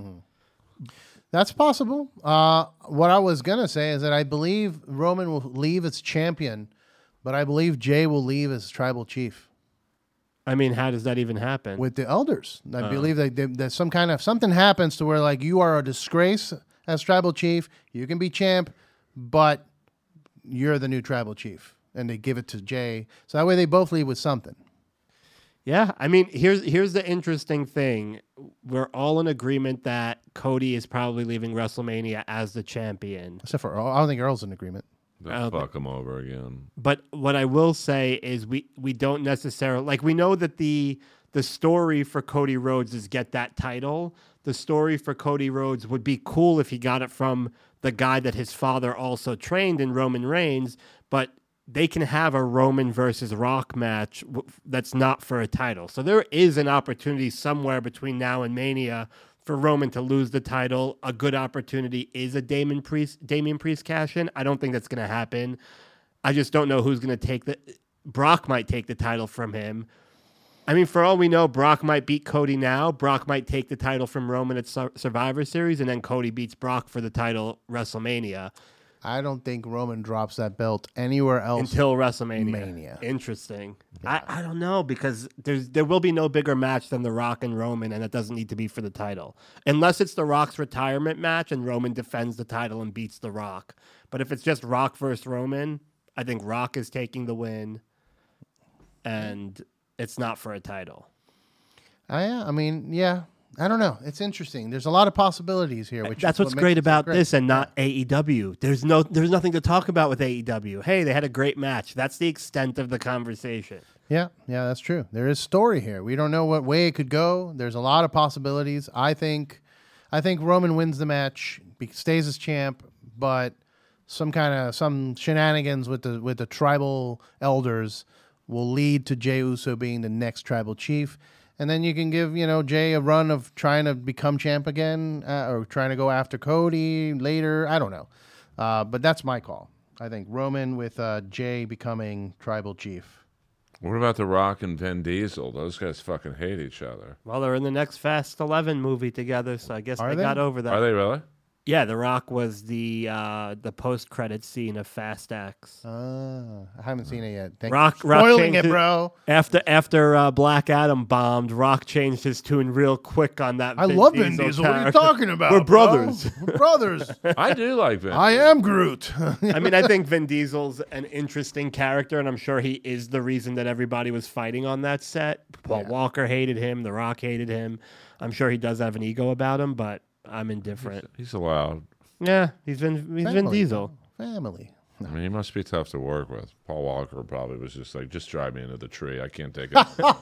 That's possible. Uh, what I was going to say is that I believe Roman will leave as champion, but I believe Jay will leave as tribal chief I mean, how does that even happen? with the elders. I Uh. believe that they- that some kind of something happens to where like you are a disgrace as tribal chief. You can be champ, but you're the new tribal chief, and they give it to Jay. So that way they both leave with something. Yeah, I mean, here's here's the interesting thing. We're all in agreement that Cody is probably leaving WrestleMania as the champion. Except for Earl. I don't think Earl's in agreement. Then fuck him over again. But what I will say is we we don't necessarily like we know that the the story for Cody Rhodes is get that title. The story for Cody Rhodes would be cool if he got it from the guy that his father also trained in, Roman Reigns, but they can have a Roman versus Rock match w- that's not for a title. So there is an opportunity somewhere between now and Mania for Roman to lose the title. A good opportunity is a Damon Priest, Damian Priest cash in. I don't think that's going to happen. I just don't know who's going to take the. Brock might take the title from him. I mean, for all we know, Brock might beat Cody now. Brock might take the title from Roman at Sur- Survivor Series, and then Cody beats Brock for the title WrestleMania. I don't think Roman drops that belt anywhere else. Until WrestleMania. Mania. Interesting. I, I don't know because there's there will be no bigger match than The Rock and Roman, and it doesn't need to be for the title. Unless it's The Rock's retirement match and Roman defends the title and beats The Rock. But if it's just Rock versus Roman, I think Rock is taking the win, and it's not for a title. I, I mean, yeah. I don't know. It's interesting. There's a lot of possibilities here. Which That's is what's what great makes it so about great. this and not A E W. There's no there's nothing to talk about with A E W. Hey, they had a great match. That's the extent of the conversation. Yeah, yeah, that's true. There is story here. We don't know what way it could go. There's a lot of possibilities. I think, I think Roman wins the match, be- stays as champ, but some kind of some shenanigans with the with the tribal elders will lead to Jey Uso being the next tribal chief. And then you can give, you know, Jay a run of trying to become champ again uh, or trying to go after Cody later. I don't know. Uh, but that's my call. I think Roman with uh, Jay becoming tribal chief. What about The Rock and Vin Diesel? Those guys fucking hate each other. Well, they're in the next Fast eleven movie together, so I guess Are they, they? got over that. Are they really? Yeah, The Rock was the uh, the post credit scene of Fast X. Uh, I haven't seen it yet. Thank Rock, you. Rock Spoiling changed it, bro. After after uh, Black Adam bombed, Rock changed his tune real quick on that. I Vin love Vin Diesel. What are you character. talking about? We're bro? brothers. We're brothers. I do like Vin. I am Groot. I mean, I think Vin Diesel's an interesting character, and I'm sure he is the reason that everybody was fighting on that set. Paul Yeah. Walker hated him. The Rock hated him. I'm sure he does have an ego about him, but I'm indifferent. He's allowed. Yeah, he's Vin, he's Vin Family. Diesel. Family. I mean, he must be tough to work with. Paul Walker probably was just like, just drive me into the tree. I can't take it.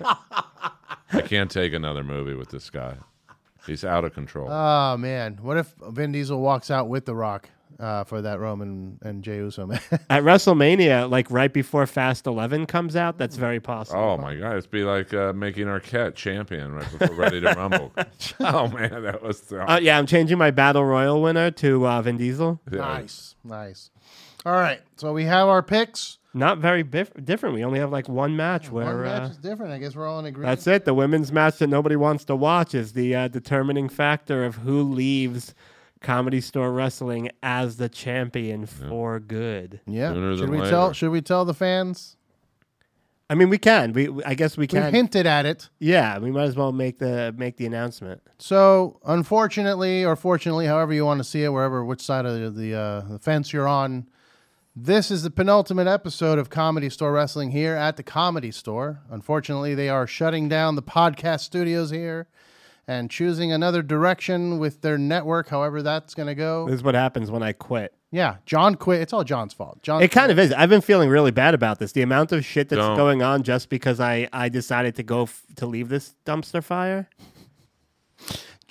I can't take another movie with this guy. He's out of control. Oh man, what if Vin Diesel walks out with The Rock uh, for that Roman and Jey Uso match? At WrestleMania, like right before Fast eleven comes out, that's very possible. oh my God, it'd be like uh, making Arquette champion right before Ready to Rumble. Oh man, that was. Uh, Uh, yeah, I'm changing my Battle Royal winner to uh, Vin Diesel. Nice, nice. All right, so we have our picks. Not very bif- different. We only have like one match where. One match uh, is different. I guess we're all in agreement. That's it. The women's match that nobody wants to watch is the uh, determining factor of who leaves Comedy Store Wrestling as the champion for good. Yeah. Sooner Should than we later. tell? Should we tell the fans? I mean, we can. We, we I guess we We can. hinted at it. Yeah, we might as well make the make the announcement. So, unfortunately, or fortunately, however you want to see it, wherever which side of the, the, uh, the fence you're on, this is the penultimate episode of Comedy Store Wrestling here at the Comedy Store. Unfortunately, they are shutting down the podcast studios here and choosing another direction with their network, however that's going to go. This is what happens when I quit. Yeah, John quit. It's all John's fault. John. It kind of is. I've been feeling really bad about this. The amount of shit that's Don't. going on just because I, I decided to go f- to leave this dumpster fire.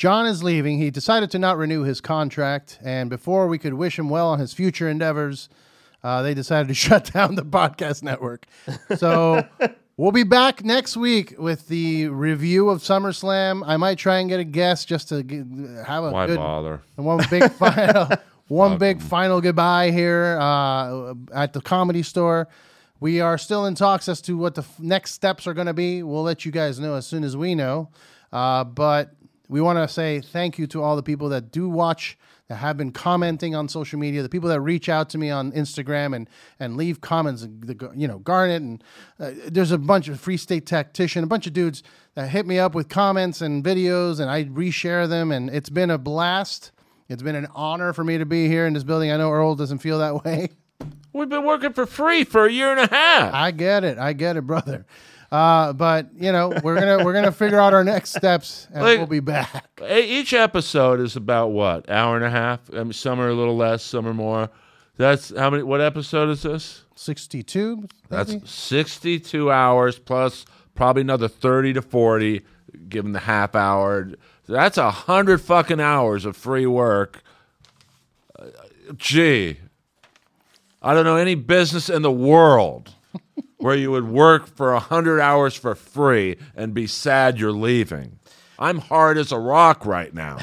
John is leaving. He decided to not renew his contract, and before we could wish him well on his future endeavors, uh, they decided to shut down the podcast network. So we'll be back next week with the review of SummerSlam. I might try and get a guest just to g- have a Why good bother? one big final, one big final goodbye here uh, at the Comedy Store. We are still in talks as to what the f- next steps are going to be. We'll let you guys know as soon as we know. Uh, but we want to say thank you to all the people that do watch, that have been commenting on social media, the people that reach out to me on Instagram and and leave comments. The, you know, Garnet and uh, there's a bunch of Free State Tactician, a bunch of dudes that hit me up with comments and videos, and I reshare them, and it's been a blast. It's been an honor for me to be here in this building. I know Earl doesn't feel that way. We've been working for free for a year and a half. I get it. I get it, brother. Uh, but you know, we're gonna we're gonna figure out our next steps, and Like- we'll be back. Each episode is about what, hour and a half? I mean, some are a little less, some are more. That's how many? What episode is this? sixty-two. That's maybe? sixty-two hours plus probably another thirty to forty, given the half hour. That's a hundred fucking hours of free work. Uh, gee, I don't know any business in the world where you would work for a hundred hours for free and be sad you're leaving. I'm hard as a rock right now.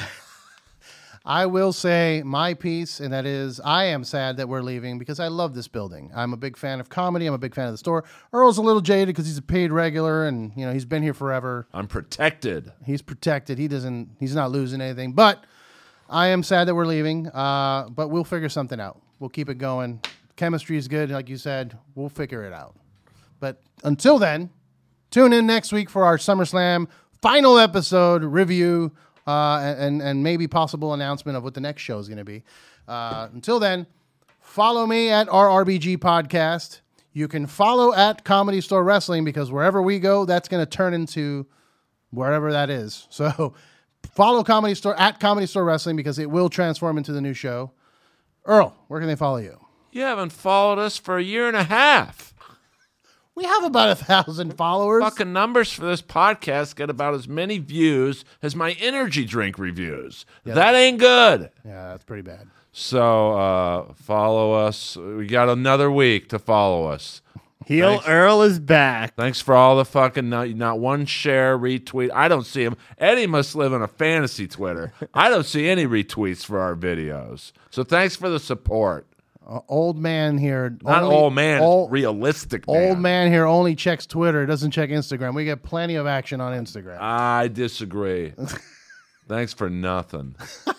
I will say my piece, and that is I am sad that we're leaving because I love this building. I'm a big fan of comedy. I'm a big fan of the store. Earl's a little jaded because he's a paid regular, and you know he's been here forever. I'm protected. He's protected. He doesn't. He's not losing anything. But I am sad that we're leaving. Uh, but we'll figure something out. We'll keep it going. Chemistry is good, like you said. We'll figure it out. But until then, tune in next week for our SummerSlam final episode review uh, and and maybe possible announcement of what the next show is going to be. Uh, until then, follow me at R R B G Podcast. You can follow at Comedy Store Wrestling because wherever we go, that's going to turn into wherever that is. So follow Comedy Store at Comedy Store Wrestling because it will transform into the new show. Earl, where can they follow you? You haven't followed us for a year and a half. We have about a thousand followers. Fucking numbers for this podcast get about as many views as my energy drink reviews. That ain't good. Yeah, that's pretty bad. So uh, follow us. We got another week to follow us. Heel Thanks. Earl is back. Thanks for all the fucking not, not one share, retweet. I don't see him. Eddie must live on a fantasy Twitter. I don't see any retweets for our videos. So thanks for the support. Uh, old man here. Not only- old man, Old, realistic man. old man here only checks Twitter, doesn't check Instagram. We get plenty of action on Instagram. I disagree. Thanks for nothing.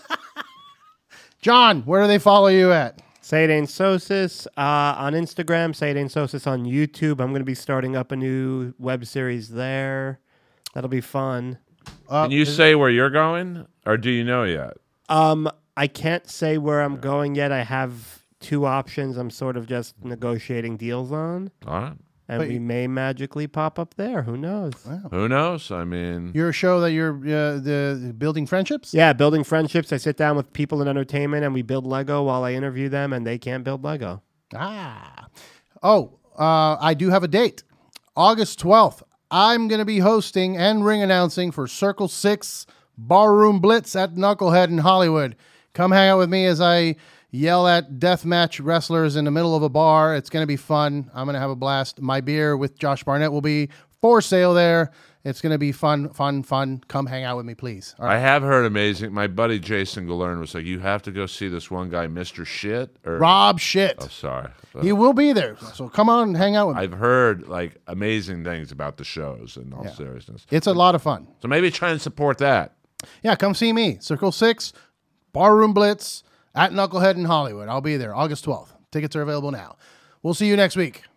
John, where do they follow you at? Saydane Sosis uh, on Instagram, Saydane Sosis on YouTube. I'm going to be starting up a new web series there. That'll be fun. Uh, Can you say where you're going, or do you know yet? Um, I can't say where I'm going yet. I have two options I'm sort of just negotiating deals on, All right. and But we you- may magically pop up there. Who knows? Who knows? I mean, Your show that you're uh, the, the building friendships? Yeah, building friendships. I sit down with people in entertainment, and we build Lego while I interview them, and they can't build Lego. Ah. Oh, uh, I do have a date. August twelfth. I'm going to be hosting and ring announcing for Circle Six Barroom Blitz at Knucklehead in Hollywood. Come hang out with me as I yell at deathmatch wrestlers in the middle of a bar. It's going to be fun. I'm going to have a blast. My beer with Josh Barnett will be for sale there. It's going to be fun, fun, fun. Come hang out with me, please. All right. I have heard amazing. My buddy Jason Galern was like, "You have to go see this one guy, Mister Shit." Or Rob Shit. oh, sorry. He will be there. So come on and hang out with me. I've heard like amazing things about the shows. In all seriousness, It's a lot of fun. so maybe try and support that. Yeah, come see me. Circle Six, Barroom Blitz at Knucklehead in Hollywood. I'll be there August twelfth. Tickets are available now. We'll see you next week.